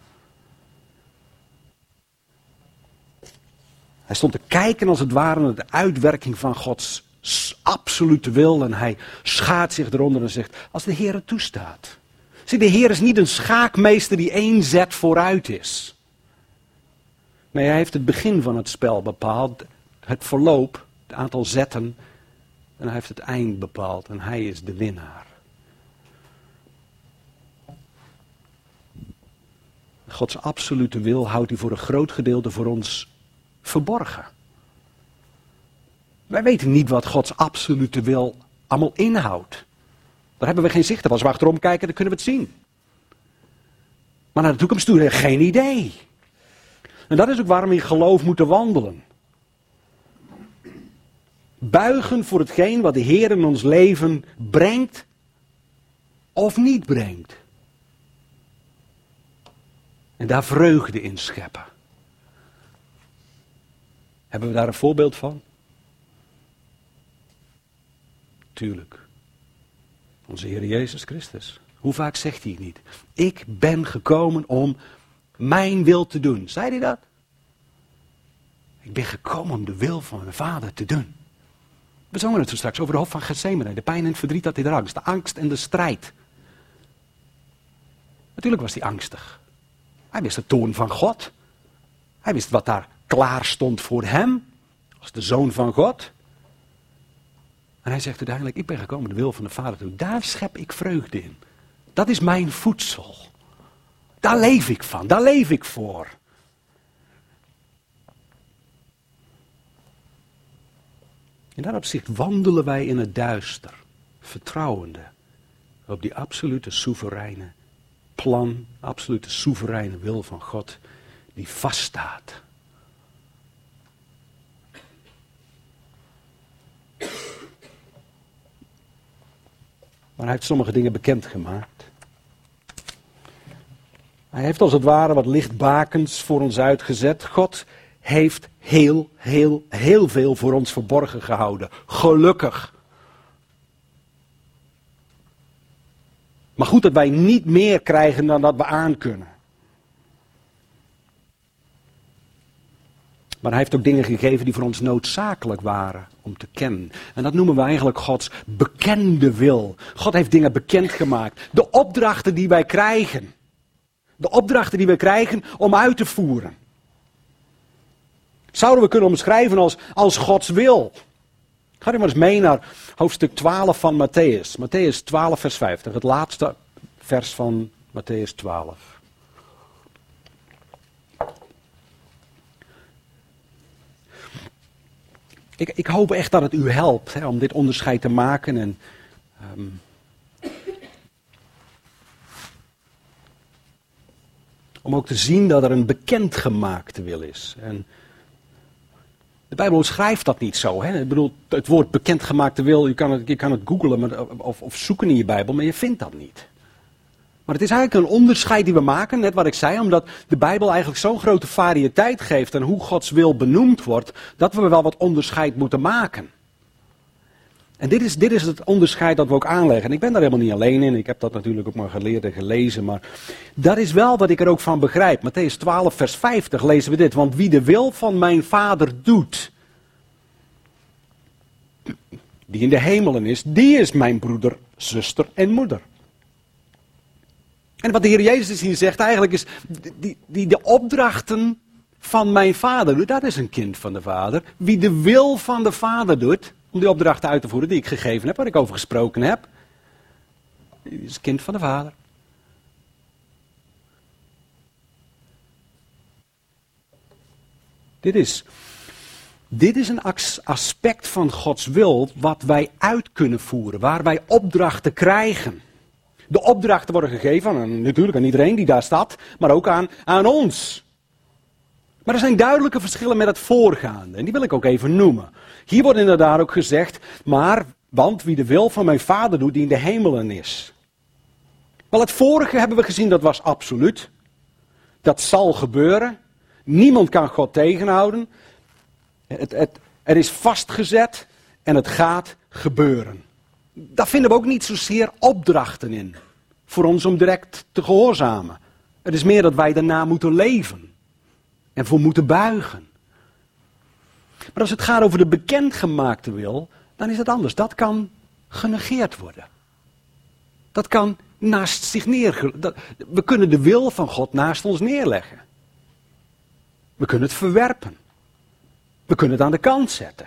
S1: Hij stond te kijken als het ware naar de uitwerking van Gods absolute wil en hij schaadt zich eronder en zegt, als de Heer het toestaat. Zie, de Heer is niet een schaakmeester die 1 zet vooruit is. Nee, hij heeft het begin van het spel bepaald, het verloop, het aantal zetten en hij heeft het eind bepaald en hij is de winnaar. Gods absolute wil houdt hij voor een groot gedeelte voor ons verborgen. Wij weten niet wat Gods absolute wil allemaal inhoudt. Daar hebben we geen zicht op. Als we achterom kijken, dan kunnen we het zien. Maar naar de toekomst toe hebben we geen idee. En dat is ook waarom we in geloof moeten wandelen. Buigen voor hetgeen wat de Heer in ons leven brengt of niet brengt. En daar vreugde in scheppen. Hebben we daar een voorbeeld van? Tuurlijk. Onze Heer Jezus Christus. Hoe vaak zegt hij het niet? Ik ben gekomen om mijn wil te doen. Zei hij dat? Ik ben gekomen om de wil van mijn Vader te doen. We zongen het zo straks over de hof van Getsemane. De pijn en het verdriet dat hij draagt. De angst en de strijd. Natuurlijk was hij angstig. Hij wist de toorn van God. Hij wist wat daar klaar stond voor hem. Als de zoon van God. En hij zegt uiteindelijk, ik ben gekomen de wil van de Vader te doen. Daar schep ik vreugde in. Dat is mijn voedsel. Daar leef ik van. Daar leef ik voor. In dat opzicht wandelen wij in het duister. Vertrouwende. Op die absolute soevereine plan. Absolute soevereine wil van God. Die vaststaat. Maar hij heeft sommige dingen bekendgemaakt. Hij heeft als het ware wat lichtbakens voor ons uitgezet. God heeft heel veel voor ons verborgen gehouden. Gelukkig. Maar goed dat wij niet meer krijgen dan dat we aankunnen. Maar hij heeft ook dingen gegeven die voor ons noodzakelijk waren om te kennen. En dat noemen we eigenlijk Gods bekende wil. God heeft dingen bekendgemaakt. De opdrachten die wij krijgen. De opdrachten die wij krijgen om uit te voeren. Zouden we kunnen omschrijven als Gods wil. Ga u maar eens mee naar hoofdstuk 12 van Mattheüs. Mattheüs 12 vers 50. Het laatste vers van Mattheüs 12. Ik hoop echt dat het u helpt om dit onderscheid te maken. En, om ook te zien dat er een bekendgemaakte wil is. En de Bijbel schrijft dat niet zo. Hè? Ik bedoel, het woord bekendgemaakte wil, je kan het googlen of zoeken in je Bijbel, maar je vindt dat niet. Maar het is eigenlijk een onderscheid die we maken, net wat ik zei, omdat de Bijbel eigenlijk zo'n grote variëteit geeft aan hoe Gods wil benoemd wordt, dat we wel wat onderscheid moeten maken. En dit is het onderscheid dat we ook aanleggen. En ik ben daar helemaal niet alleen in, ik heb dat natuurlijk ook maar geleerd en gelezen, maar dat is wel wat ik er ook van begrijp. Mattheüs 12 vers 50 lezen we dit, want wie de wil van mijn Vader doet, die in de hemelen is, die is mijn broeder, zuster en moeder. En wat de Heer Jezus hier zegt eigenlijk is, de opdrachten van mijn Vader doet, dat is een kind van de Vader. Wie de wil van de Vader doet, om die opdrachten uit te voeren die ik gegeven heb, waar ik over gesproken heb, is een kind van de Vader. Dit is een aspect van Gods wil wat wij uit kunnen voeren, waar wij opdrachten krijgen. De opdrachten worden gegeven natuurlijk aan iedereen die daar staat, maar ook aan ons. Maar er zijn duidelijke verschillen met het voorgaande en die wil ik ook even noemen. Hier wordt inderdaad ook gezegd, want wie de wil van mijn Vader doet die in de hemelen is. Wel, het vorige hebben we gezien, dat was absoluut. Dat zal gebeuren. Niemand kan God tegenhouden. Er is vastgezet en het gaat gebeuren. Daar vinden we ook niet zozeer opdrachten in. Voor ons om direct te gehoorzamen. Het is meer dat wij daarna moeten leven. En voor moeten buigen. Maar als het gaat over de bekendgemaakte wil, dan is het anders. Dat kan genegeerd worden. Dat kan naast zich neergelegd. We kunnen de wil van God naast ons neerleggen. We kunnen het verwerpen. We kunnen het aan de kant zetten.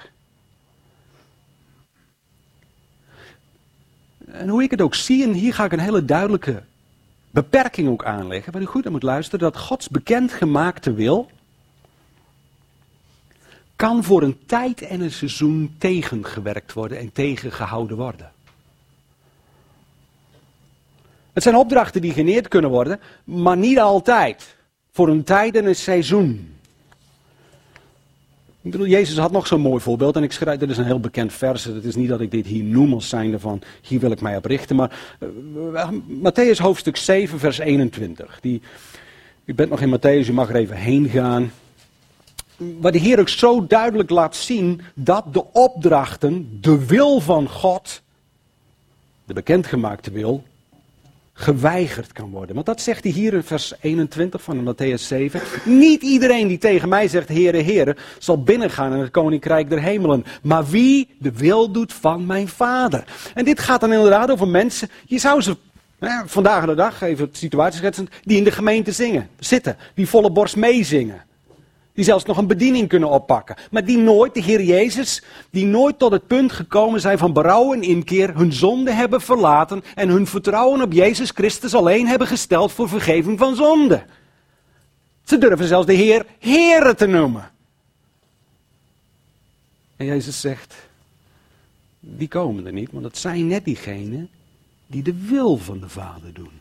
S1: En hoe ik het ook zie, en hier ga ik een hele duidelijke beperking ook aanleggen, waar u goed naar moet luisteren, dat Gods bekendgemaakte wil kan voor een tijd en een seizoen tegengewerkt worden en tegengehouden worden. Het zijn opdrachten die geneerd kunnen worden, maar niet altijd. Voor een tijd en een seizoen. Ik bedoel, Jezus had nog zo'n mooi voorbeeld en ik schrijf, dit is een heel bekend vers. Het is niet dat ik dit hier noem als zijnde van, hier wil ik mij op richten. Maar Mattheüs hoofdstuk 7 vers 21. U bent nog in Mattheüs, u mag er even heen gaan. Waar de Heer ook zo duidelijk laat zien dat de opdrachten, de wil van God, de bekendgemaakte wil, geweigerd kan worden. Want dat zegt hij hier in vers 21 van Mattheüs 7. Niet iedereen die tegen mij zegt, Heere, Heere, zal binnengaan in het koninkrijk der hemelen. Maar wie de wil doet van mijn Vader. En dit gaat dan inderdaad over mensen, je zou ze vandaag de dag, even de situatie schetsen, die in de gemeente zitten, die volle borst meezingen. Die zelfs nog een bediening kunnen oppakken. Maar die nooit, de Heer Jezus, die nooit tot het punt gekomen zijn van berouw en inkeer, hun zonde hebben verlaten en hun vertrouwen op Jezus Christus alleen hebben gesteld voor vergeving van zonde. Ze durven zelfs de Heer Heere te noemen. En Jezus zegt, die komen er niet, want het zijn net diegenen die de wil van de Vader doen.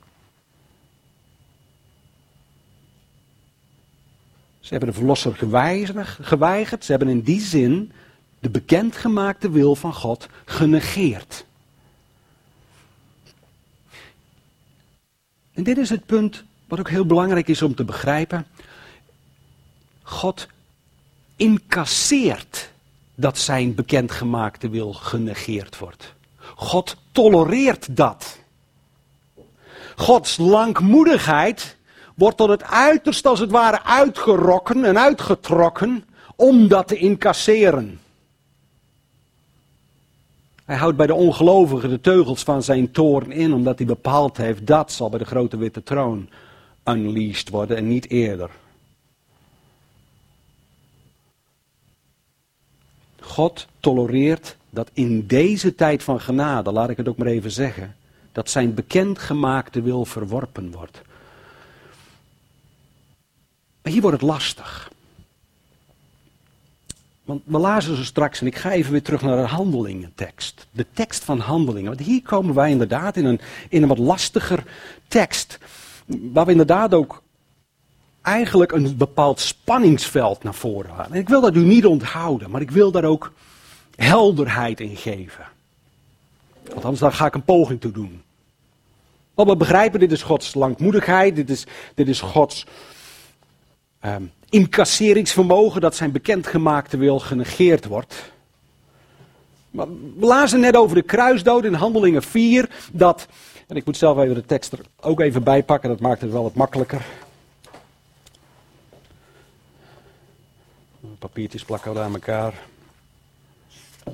S1: Ze hebben de verlosser geweigerd. Ze hebben in die zin de bekendgemaakte wil van God genegeerd. En dit is het punt wat ook heel belangrijk is om te begrijpen. God incasseert dat zijn bekendgemaakte wil genegeerd wordt. God tolereert dat. Gods langmoedigheid wordt tot het uiterste als het ware uitgerokken en uitgetrokken om dat te incasseren. Hij houdt bij de ongelovigen de teugels van zijn toorn in, omdat hij bepaald heeft dat zal bij de grote witte troon unleashed worden en niet eerder. God tolereert dat in deze tijd van genade, laat ik het ook maar even zeggen, dat zijn bekendgemaakte wil verworpen wordt. Maar hier wordt het lastig. Want we lazen zo straks, en ik ga even weer terug naar de Handelingentekst. De tekst van Handelingen. Want hier komen wij inderdaad in een wat lastiger tekst. Waar we inderdaad ook eigenlijk een bepaald spanningsveld naar voren halen. En ik wil dat u niet onthouden, maar ik wil daar ook helderheid in geven. Althans, daar ga ik een poging toe doen. Want we begrijpen, dit is Gods langmoedigheid, dit is Gods incasseringsvermogen, dat zijn bekendgemaakte wil genegeerd wordt. Maar we lazen net over de kruisdood in Handelingen 4, dat, en ik moet zelf even de tekst er ook even bij pakken, dat maakt het wel wat makkelijker. Papiertjes plakken we aan elkaar. Dat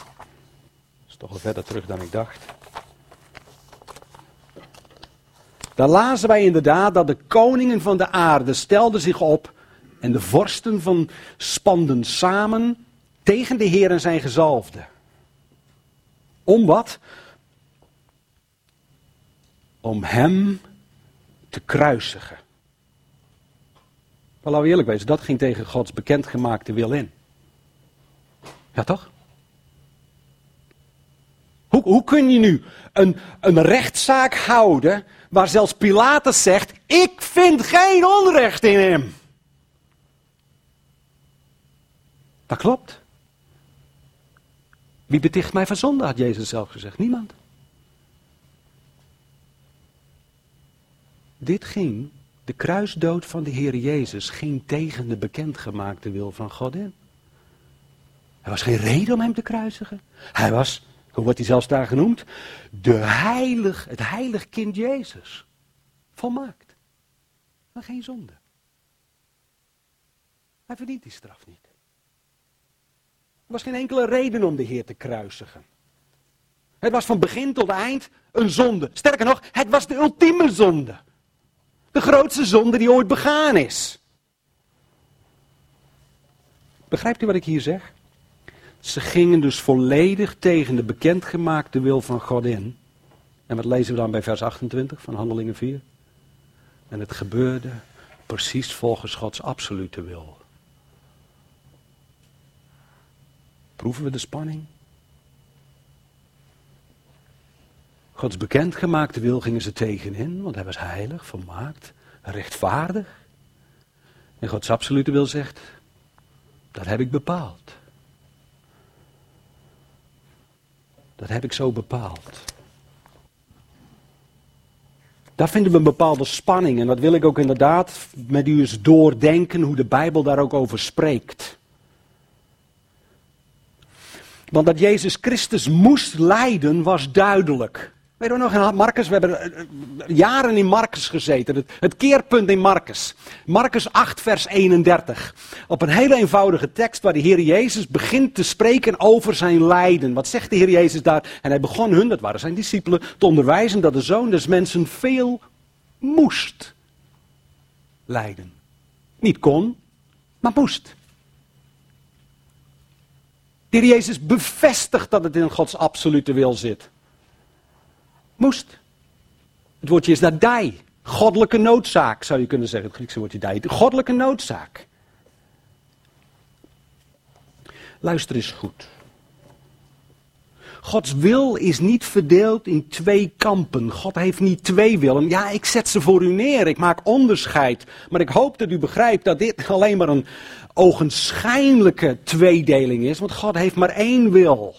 S1: is toch wel verder terug dan ik dacht. Daar lazen wij inderdaad dat de koningen van de aarde stelden zich op en de vorsten van spanden samen tegen de Heer en zijn gezalfde. Om wat? Om hem te kruisigen. Maar laten we eerlijk wezen, dat ging tegen Gods bekendgemaakte wil in. Ja toch? Hoe kun je nu een rechtszaak houden waar zelfs Pilatus zegt, ik vind geen onrecht in hem. Dat klopt. Wie beticht mij van zonde, had Jezus zelf gezegd. Niemand. De kruisdood van de Heer Jezus ging tegen de bekendgemaakte wil van God in. Er was geen reden om hem te kruisigen. Hij was, hoe wordt hij zelfs daar genoemd? Het heilig kind Jezus. Volmaakt. Maar geen zonde. Hij verdient die straf niet. Er was geen enkele reden om de Heer te kruisigen. Het was van begin tot eind een zonde. Sterker nog, het was de ultieme zonde. De grootste zonde die ooit begaan is. Begrijpt u wat ik hier zeg? Ze gingen dus volledig tegen de bekendgemaakte wil van God in. En wat lezen we dan bij vers 28 van Handelingen 4? En het gebeurde precies volgens Gods absolute wil. Proeven we de spanning? Gods bekendgemaakte wil gingen ze tegenin, want hij was heilig, volmaakt, rechtvaardig. En Gods absolute wil zegt, dat heb ik bepaald. Dat heb ik zo bepaald. Daar vinden we een bepaalde spanning en dat wil ik ook inderdaad met u eens doordenken hoe de Bijbel daar ook over spreekt. Want dat Jezus Christus moest lijden was duidelijk. Weet je nog in Marcus, we hebben jaren in Marcus gezeten, het keerpunt in Marcus. Marcus 8 vers 31. Op een hele eenvoudige tekst waar de Heer Jezus begint te spreken over zijn lijden. Wat zegt de Heer Jezus daar? En hij begon hun, dat waren zijn discipelen, te onderwijzen dat de Zoon des Mensen veel moest lijden. Niet kon, maar moest. De Heer Jezus bevestigt dat het in Gods absolute wil zit. Moest. Het woordje is daar dai. Goddelijke noodzaak, zou je kunnen zeggen. Het Griekse woordje dai. Goddelijke noodzaak. Luister eens goed. Gods wil is niet verdeeld in twee kampen. God heeft niet twee willen. Ja, ik zet ze voor u neer. Ik maak onderscheid. Maar ik hoop dat u begrijpt dat dit alleen maar een ogenschijnlijke tweedeling is. Want God heeft maar één wil.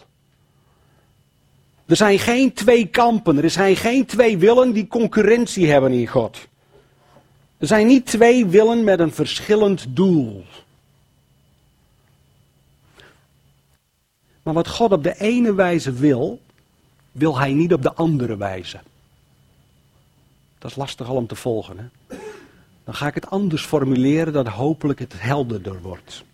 S1: Er zijn geen twee kampen. Er zijn geen twee willen die concurrentie hebben in God. Er zijn niet twee willen met een verschillend doel. Maar wat God op de ene wijze wil hij niet op de andere wijze. Dat is lastig al om te volgen. Hè? Dan ga ik het anders formuleren dat hopelijk het helderder wordt.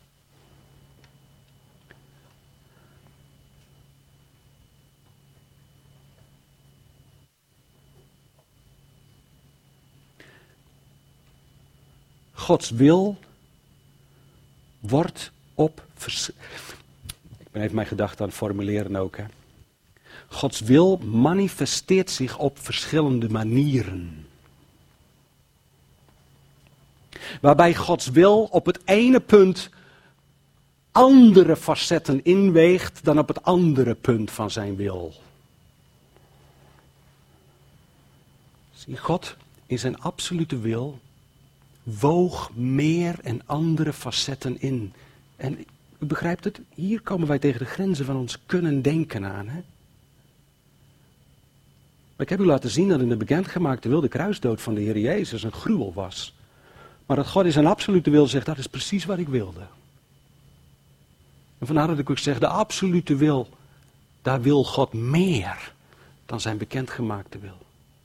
S1: Gods wil wordt op... Ik ben even mijn gedachten aan het formuleren ook. Hè. Gods wil manifesteert zich op verschillende manieren. Waarbij Gods wil op het ene punt andere facetten inweegt dan op het andere punt van zijn wil. Zie, God in zijn absolute wil woog meer en andere facetten in. En u begrijpt het, hier komen wij tegen de grenzen van ons kunnen denken aan. Hè? Maar ik heb u laten zien dat in de bekendgemaakte wil de kruisdood van de Heer Jezus een gruwel was. Maar dat God in zijn absolute wil zegt, dat is precies wat ik wilde. En vandaar dat ik ook zeg, de absolute wil, daar wil God meer dan zijn bekendgemaakte wil.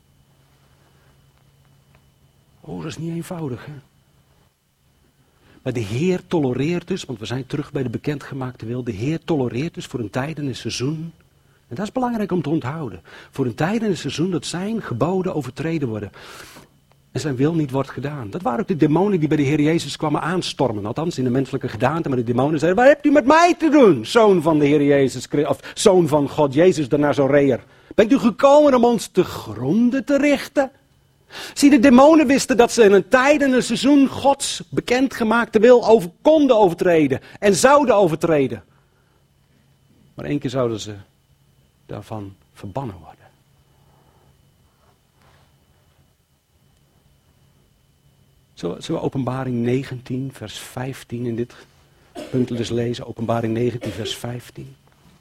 S1: Oh, dat is niet eenvoudig, hè. Maar de Heer tolereert dus, want we zijn terug bij de bekendgemaakte wil. De Heer tolereert dus voor een tijd en een seizoen En dat is belangrijk om te onthouden. Voor een tijd in het seizoen dat zijn geboden overtreden worden. En zijn wil niet wordt gedaan. Dat waren ook de demonen die bij de Heer Jezus kwamen aanstormen. Althans in de menselijke gedaante. Maar de demonen zeiden, wat hebt u met mij te doen? Zoon van de Heer Jezus, of zoon van God, Jezus de Nazoreër. Bent u gekomen om ons te gronden te richten? Zie, de demonen wisten dat ze in een tijd en een seizoen Gods bekendgemaakte wil konden overtreden. En zouden overtreden. Maar één keer zouden ze daarvan verbannen worden. Zullen we Openbaring 19 vers 15 in dit punt dus lezen? Openbaring 19 vers 15.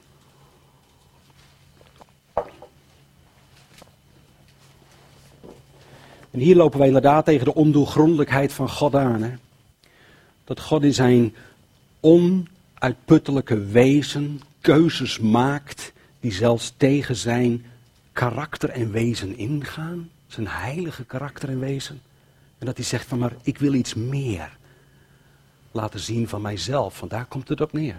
S1: En hier lopen wij inderdaad tegen de ondoorgrondelijkheid van God aan. Hè? Dat God in zijn onuitputtelijke wezen keuzes maakt die zelfs tegen zijn karakter en wezen ingaan. Zijn heilige karakter en wezen. En dat hij zegt van, maar ik wil iets meer laten zien van mijzelf. Want daar komt het op neer.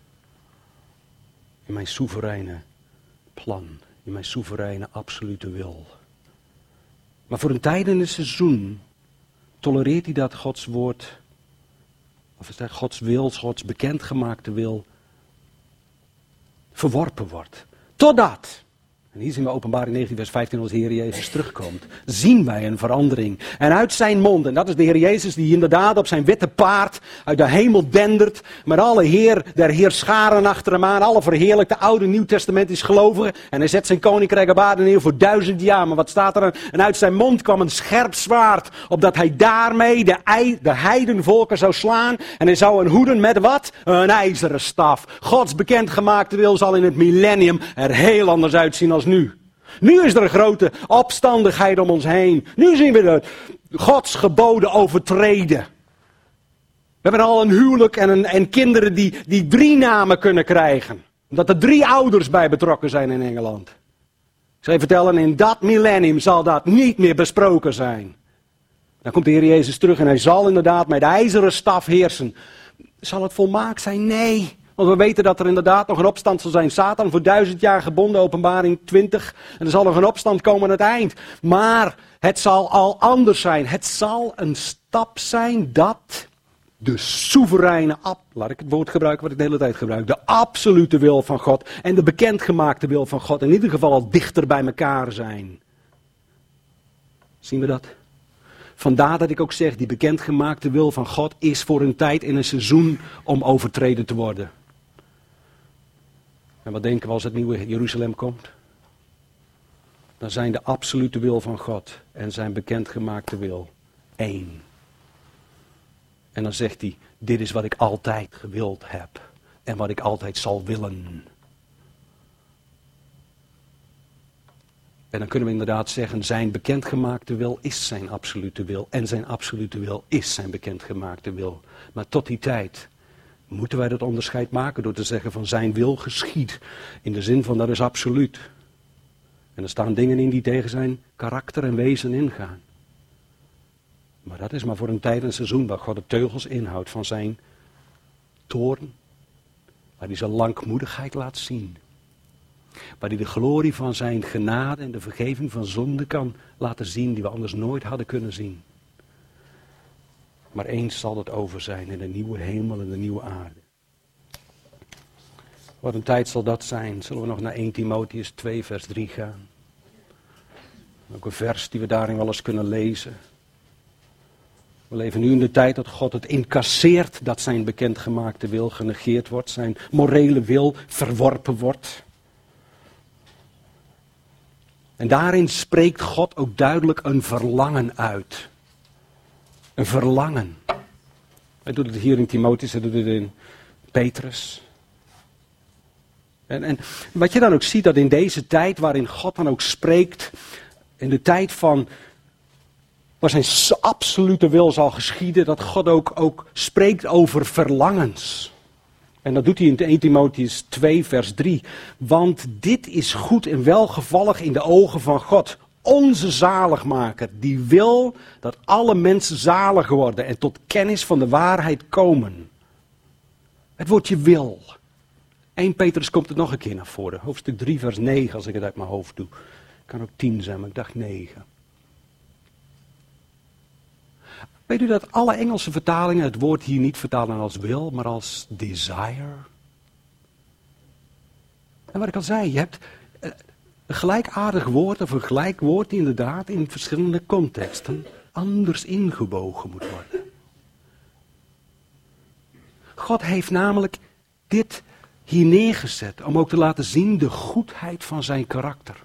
S1: In mijn soevereine plan. In mijn soevereine absolute wil. Maar voor een tijd in het seizoen tolereert hij dat Gods woord, of is dat Gods wil, Gods bekendgemaakte wil, verworpen wordt. Totdat, en hier zien we Openbaring 19 vers 15 als de Heer Jezus terugkomt, zien wij een verandering. En uit zijn mond, en dat is de Heer Jezus die inderdaad op zijn witte paard uit de hemel dendert, met alle Heer der Heerscharen achter hem aan, alle verheerlijkte Oude Nieuw-testamentisch gelovigen. En hij zet zijn koninkrijk op aarde neer voor 1000 jaar. Maar wat staat er? En uit zijn mond kwam een scherp zwaard, opdat hij daarmee de heidenvolken zou slaan. En hij zou hen hoeden met wat? Een ijzeren staf. Gods bekendgemaakte wil zal in het millennium er heel anders uitzien als nu. Nu is er een grote opstandigheid om ons heen. Nu zien we de Gods geboden overtreden. We hebben al een huwelijk en kinderen die 3 namen kunnen krijgen. Omdat er 3 ouders bij betrokken zijn in Engeland. Ik zal je vertellen, in dat millennium zal dat niet meer besproken zijn. Dan komt de Heer Jezus terug en hij zal inderdaad met de ijzeren staf heersen. Zal het volmaakt zijn? Nee. Want we weten dat er inderdaad nog een opstand zal zijn. Satan voor 1000 jaar gebonden, Openbaring 20. En er zal nog een opstand komen aan het eind. Maar het zal al anders zijn. Het zal een stap zijn dat de soevereine, laat ik het woord gebruiken wat ik de hele tijd gebruik. De absolute wil van God en de bekendgemaakte wil van God in ieder geval al dichter bij elkaar zijn. Zien we dat? Vandaar dat ik ook zeg, die bekendgemaakte wil van God is voor een tijd in een seizoen om overtreden te worden. En wat denken we als het nieuwe Jeruzalem komt? Dan zijn de absolute wil van God en zijn bekendgemaakte wil één. En dan zegt hij, dit is wat ik altijd gewild heb en wat ik altijd zal willen. En dan kunnen we inderdaad zeggen, zijn bekendgemaakte wil is zijn absolute wil. En zijn absolute wil is zijn bekendgemaakte wil. Maar tot die tijd moeten wij dat onderscheid maken door te zeggen van zijn wil geschied. In de zin van dat is absoluut. En er staan dingen in die tegen zijn karakter en wezen ingaan. Maar dat is maar voor een tijd en seizoen waar God de teugels inhoudt van zijn toorn. Waar hij zijn langmoedigheid laat zien. Waar hij de glorie van zijn genade en de vergeving van zonde kan laten zien die we anders nooit hadden kunnen zien. Maar eens zal het over zijn in de nieuwe hemel en de nieuwe aarde. Wat een tijd zal dat zijn? Zullen we nog naar 1 Timotheüs 2 vers 3 gaan? Ook een vers die we daarin wel eens kunnen lezen. We leven nu in de tijd dat God het incasseert dat zijn bekendgemaakte wil genegeerd wordt. Zijn morele wil verworpen wordt. En daarin spreekt God ook duidelijk een verlangen uit. Een verlangen. Hij doet het hier in Timotheus, hij doet het in Petrus. En wat je dan ook ziet, dat in deze tijd waarin God dan ook spreekt, in de tijd van waar zijn absolute wil zal geschieden, dat God ook spreekt over verlangens. En dat doet hij in 1 Timotheüs 2 vers 3. Want dit is goed en welgevallig in de ogen van God, onze zaligmaker, die wil dat alle mensen zalig worden en tot kennis van de waarheid komen. Het woordje wil. 1 Petrus komt het nog een keer naar voren. Hoofdstuk 3 vers 9 als ik het uit mijn hoofd doe. Kan ook 10 zijn, maar ik dacht 9. Weet u dat alle Engelse vertalingen het woord hier niet vertalen als wil, maar als desire? En wat ik al zei, je hebt een gelijkaardig woord of een gelijk woord die inderdaad in verschillende contexten anders ingebogen moet worden. God heeft namelijk dit hier neergezet om ook te laten zien de goedheid van zijn karakter.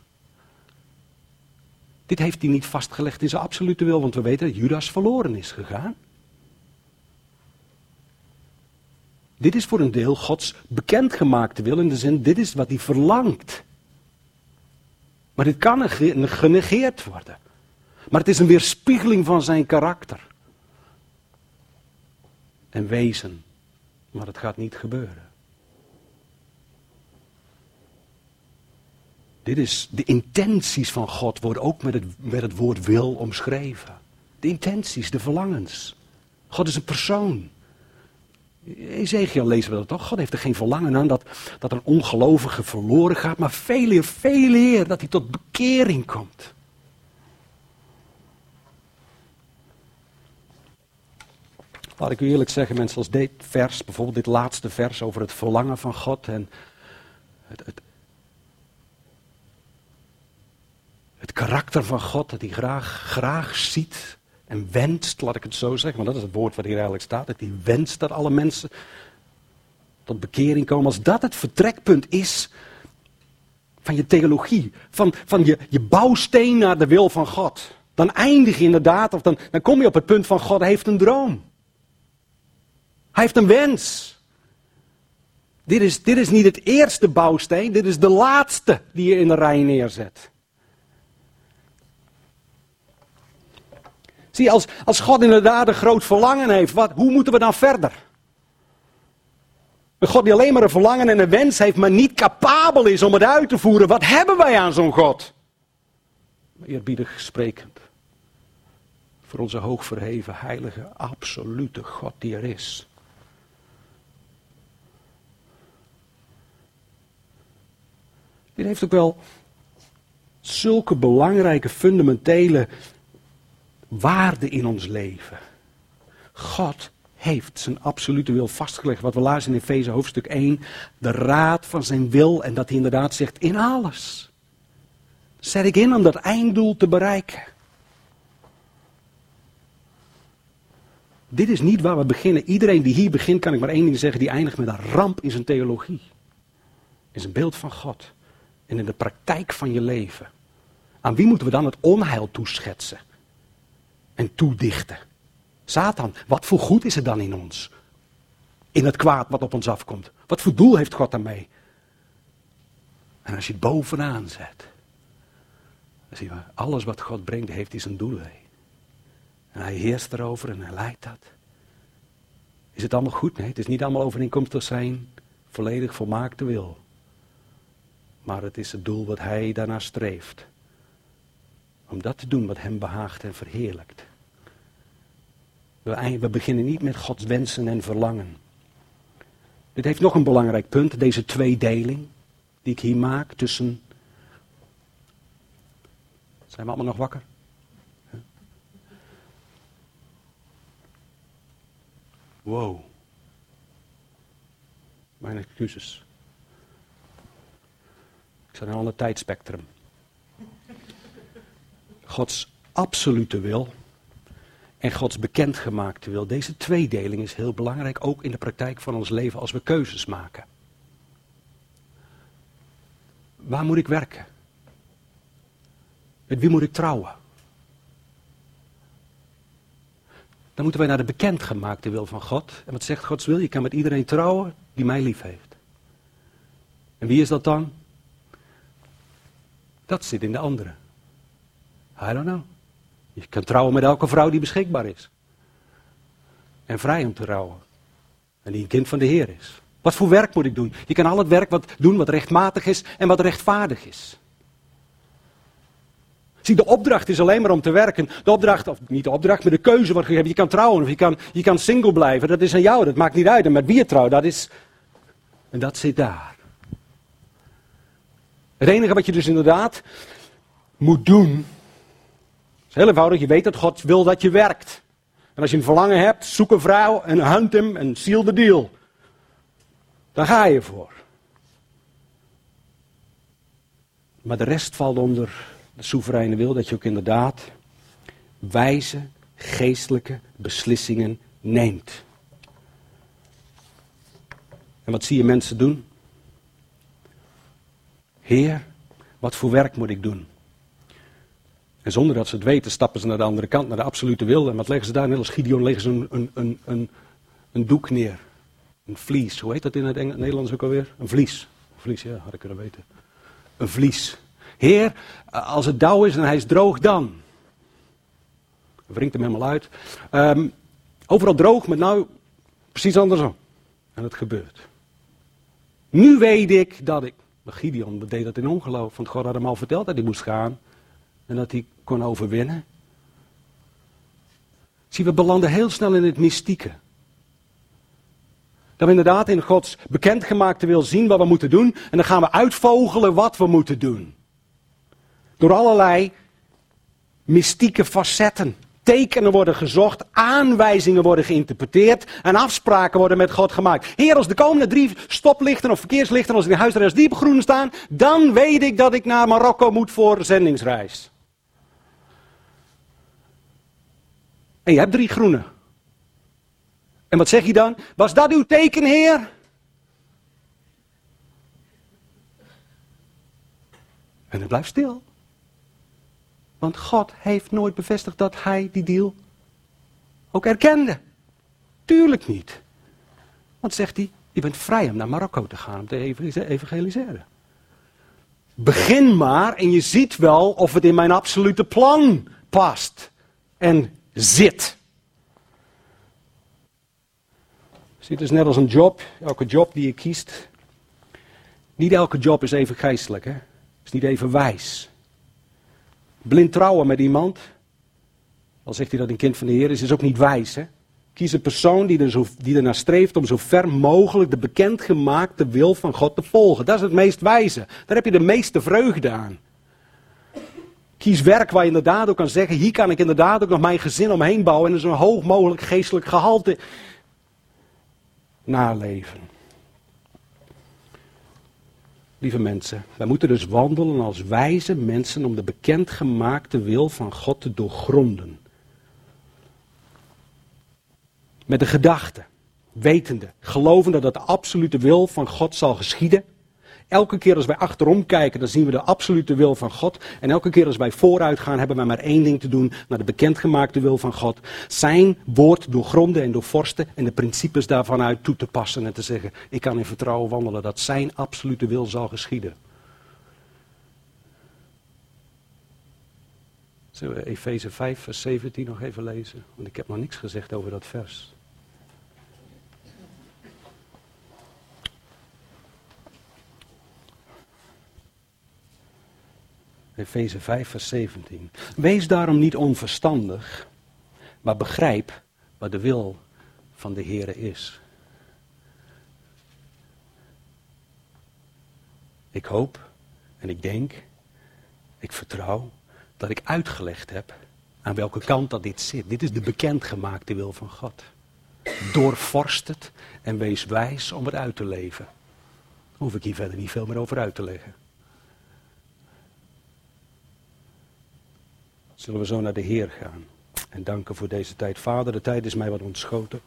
S1: Dit heeft hij niet vastgelegd in zijn absolute wil, want we weten dat Judas verloren is gegaan. Dit is voor een deel Gods bekendgemaakte wil, in de zin, dit is wat hij verlangt. Maar dit kan genegeerd worden. Maar het is een weerspiegeling van zijn karakter. En wezen. Maar het gaat niet gebeuren. Dit is, de intenties van God worden ook met het woord wil omschreven. De intenties, de verlangens. God is een persoon. Ezekiel lezen we dat toch? God heeft er geen verlangen aan dat een ongelovige verloren gaat, maar veel eer dat hij tot bekering komt. Laat ik u eerlijk zeggen, mensen, als dit vers, bijvoorbeeld dit laatste vers over het verlangen van God en het karakter van God, dat hij graag ziet en wenst, laat ik het zo zeggen, maar dat is het woord wat hier eigenlijk staat, dat hij wenst dat alle mensen tot bekering komen. Als dat het vertrekpunt is van je theologie, van je bouwsteen naar de wil van God, dan eindig je inderdaad, of dan kom je op het punt van God heeft een droom. Hij heeft een wens. Dit is niet het eerste bouwsteen, dit is de laatste die je in de rij neerzet. Zie, als God inderdaad een groot verlangen heeft, hoe moeten we dan verder? Een God die alleen maar een verlangen en een wens heeft, maar niet capabel is om het uit te voeren. Wat hebben wij aan zo'n God? Eerbiedig sprekend. Voor onze hoogverheven, heilige, absolute God die er is. Dit heeft ook wel zulke belangrijke, fundamentele waarde in ons leven. God heeft zijn absolute wil vastgelegd. Wat we lazen in Efeze hoofdstuk 1. De raad van zijn wil. En dat hij inderdaad zegt, in alles zet ik in om dat einddoel te bereiken. Dit is niet waar we beginnen. Iedereen die hier begint, kan ik maar één ding zeggen, die eindigt met een ramp in zijn theologie. In zijn beeld van God. En in de praktijk van je leven. Aan wie moeten we dan het onheil toeschetsen? En toedichten. Satan, wat voor goed is er dan in ons? In het kwaad wat op ons afkomt. Wat voor doel heeft God daarmee? En als je het bovenaan zet. Dan zien we, alles wat God brengt, heeft hij zijn doel. En hij heerst erover en hij leidt dat. Is het allemaal goed? Nee, het is niet allemaal overeenkomstig zijn volledig volmaakte wil. Maar het is het doel wat hij daarna streeft. Om dat te doen wat hem behaagt en verheerlijkt. We beginnen niet met Gods wensen en verlangen. Dit heeft nog een belangrijk punt, deze tweedeling die ik hier maak tussen... Zijn we allemaal nog wakker? Wow. Mijn excuses. Ik sta in een ander tijdspectrum. Gods absolute wil en Gods bekendgemaakte wil. Deze tweedeling is heel belangrijk, ook in de praktijk van ons leven als we keuzes maken. Waar moet ik werken? Met wie moet ik trouwen? Dan moeten wij naar de bekendgemaakte wil van God. En wat zegt Gods wil? Je kan met iedereen trouwen die mij lief heeft. En wie is dat dan? Dat zit in de andere. I don't know. Je kan trouwen met elke vrouw die beschikbaar is. En vrij om te trouwen. En die een kind van de Heer is. Wat voor werk moet ik doen? Je kan al het werk doen wat rechtmatig is en wat rechtvaardig is. Zie, de opdracht is alleen maar om te werken. De opdracht, of niet de opdracht, maar de keuze wordt gegeven. Je kan trouwen of je kan single blijven. Dat is aan jou, dat maakt niet uit. En met wie je trouwt, dat is... En dat zit daar. Het enige wat je dus inderdaad moet doen, is heel eenvoudig, je weet dat God wil dat je werkt. En als je een verlangen hebt, zoek een vrouw en hunt hem en seal the deal. Daar ga je voor. Maar de rest valt onder de soevereine wil, dat je ook inderdaad wijze, geestelijke beslissingen neemt. En wat zie je mensen doen? Heer, wat voor werk moet ik doen? En zonder dat ze het weten, stappen ze naar de andere kant, naar de absolute wil. En wat leggen ze daar? Net als Gideon leggen ze een doek neer. Een vlies. Hoe heet dat in het Nederlands ook alweer? Een vlies. Een vlies, ja, had ik kunnen weten. Een vlies. Heer, als het dauw is en hij is droog, dan. Wringt hem helemaal uit. Overal droog, maar nou precies andersom. En het gebeurt. Nu weet ik dat ik... Maar Gideon deed dat in ongeloof, want God had hem al verteld dat hij moest gaan. En dat hij kon overwinnen. Zie, we belanden heel snel in het mystieke. Dat we inderdaad in Gods bekendgemaakte wil zien wat we moeten doen. En dan gaan we uitvogelen wat we moeten doen. Door allerlei mystieke facetten. Tekenen worden gezocht, aanwijzingen worden geïnterpreteerd en afspraken worden met God gemaakt. Heer, als de komende 3 stoplichten of verkeerslichten, als in de huisreis die op groen staan, dan weet ik dat ik naar Marokko moet voor zendingsreis. En je hebt 3 groene. En wat zeg je dan? Was dat uw teken, Heer? En het blijft stil. Want God heeft nooit bevestigd dat hij die deal ook erkende. Tuurlijk niet. Want zegt hij, je bent vrij om naar Marokko te gaan om te evangeliseren. Begin maar en je ziet wel of het in mijn absolute plan past en zit. Het is net als een job, elke job die je kiest. Niet elke job is even geestelijk, hè? Is niet even wijs. Blind trouwen met iemand, al zegt hij dat een kind van de Heer is ook niet wijs. Hè? Kies een persoon die ernaar streeft om zo ver mogelijk de bekendgemaakte wil van God te volgen. Dat is het meest wijze. Daar heb je de meeste vreugde aan. Kies werk waar je inderdaad ook kan zeggen, hier kan ik inderdaad ook nog mijn gezin omheen bouwen en er zo'n hoog mogelijk geestelijk gehalte naleven. Lieve mensen, wij moeten dus wandelen als wijze mensen om de bekendgemaakte wil van God te doorgronden. Met de gedachte, wetende, gelovende dat de absolute wil van God zal geschieden. Elke keer als wij achterom kijken, dan zien we de absolute wil van God. En elke keer als wij vooruit gaan, hebben wij maar één ding te doen, naar de bekendgemaakte wil van God. Zijn woord doorgronden en doorvorsten en de principes daarvan uit toe te passen en te zeggen, ik kan in vertrouwen wandelen dat zijn absolute wil zal geschieden. Zullen we Efeze 5 vers 17 nog even lezen? Want ik heb nog niks gezegd over dat vers. Efeze 5 vers 17. Wees daarom niet onverstandig, maar begrijp wat de wil van de Heere is. Ik hoop en ik denk, ik vertrouw dat ik uitgelegd heb aan welke kant dat dit zit. Dit is de bekendgemaakte wil van God. Doorvorst het en wees wijs om het uit te leven. Daar hoef ik hier verder niet veel meer over uit te leggen. Zullen we zo naar de Heer gaan en danken voor deze tijd. Vader, de tijd is mij wat ontschoten.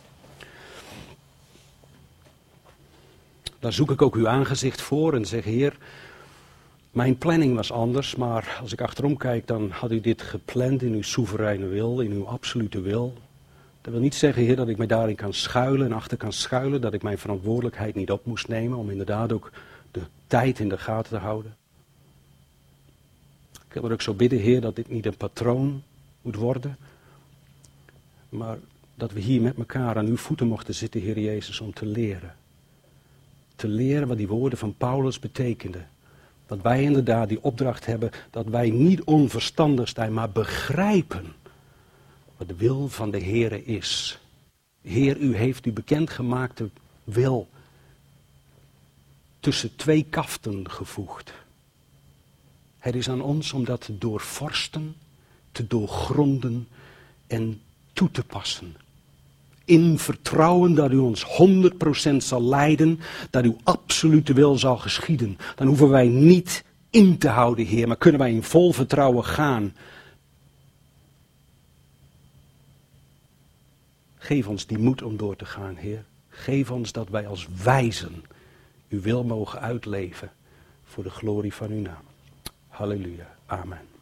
S1: Daar zoek ik ook uw aangezicht voor en zeg, Heer, mijn planning was anders, maar als ik achterom kijk, dan had u dit gepland in uw soevereine wil, in uw absolute wil. Dat wil niet zeggen, Heer, dat ik mij daarin kan schuilen en achter kan schuilen, dat ik mijn verantwoordelijkheid niet op moest nemen om inderdaad ook de tijd in de gaten te houden. Ik wil er ook zo bidden, Heer, dat dit niet een patroon moet worden, maar dat we hier met elkaar aan uw voeten mochten zitten, Heer Jezus, om te leren. Te leren wat die woorden van Paulus betekenden. Dat wij inderdaad die opdracht hebben, dat wij niet onverstandig zijn, maar begrijpen wat de wil van de Heere is. Heer, u heeft uw bekendgemaakte wil tussen 2 kaften gevoegd. Het is aan ons om dat te doorvorsten, te doorgronden en toe te passen. In vertrouwen dat u ons 100% zal leiden, dat uw absolute wil zal geschieden. Dan hoeven wij niet in te houden, Heer, maar kunnen wij in vol vertrouwen gaan. Geef ons die moed om door te gaan, Heer. Geef ons dat wij als wijzen uw wil mogen uitleven voor de glorie van uw naam. Halleluja. Amen.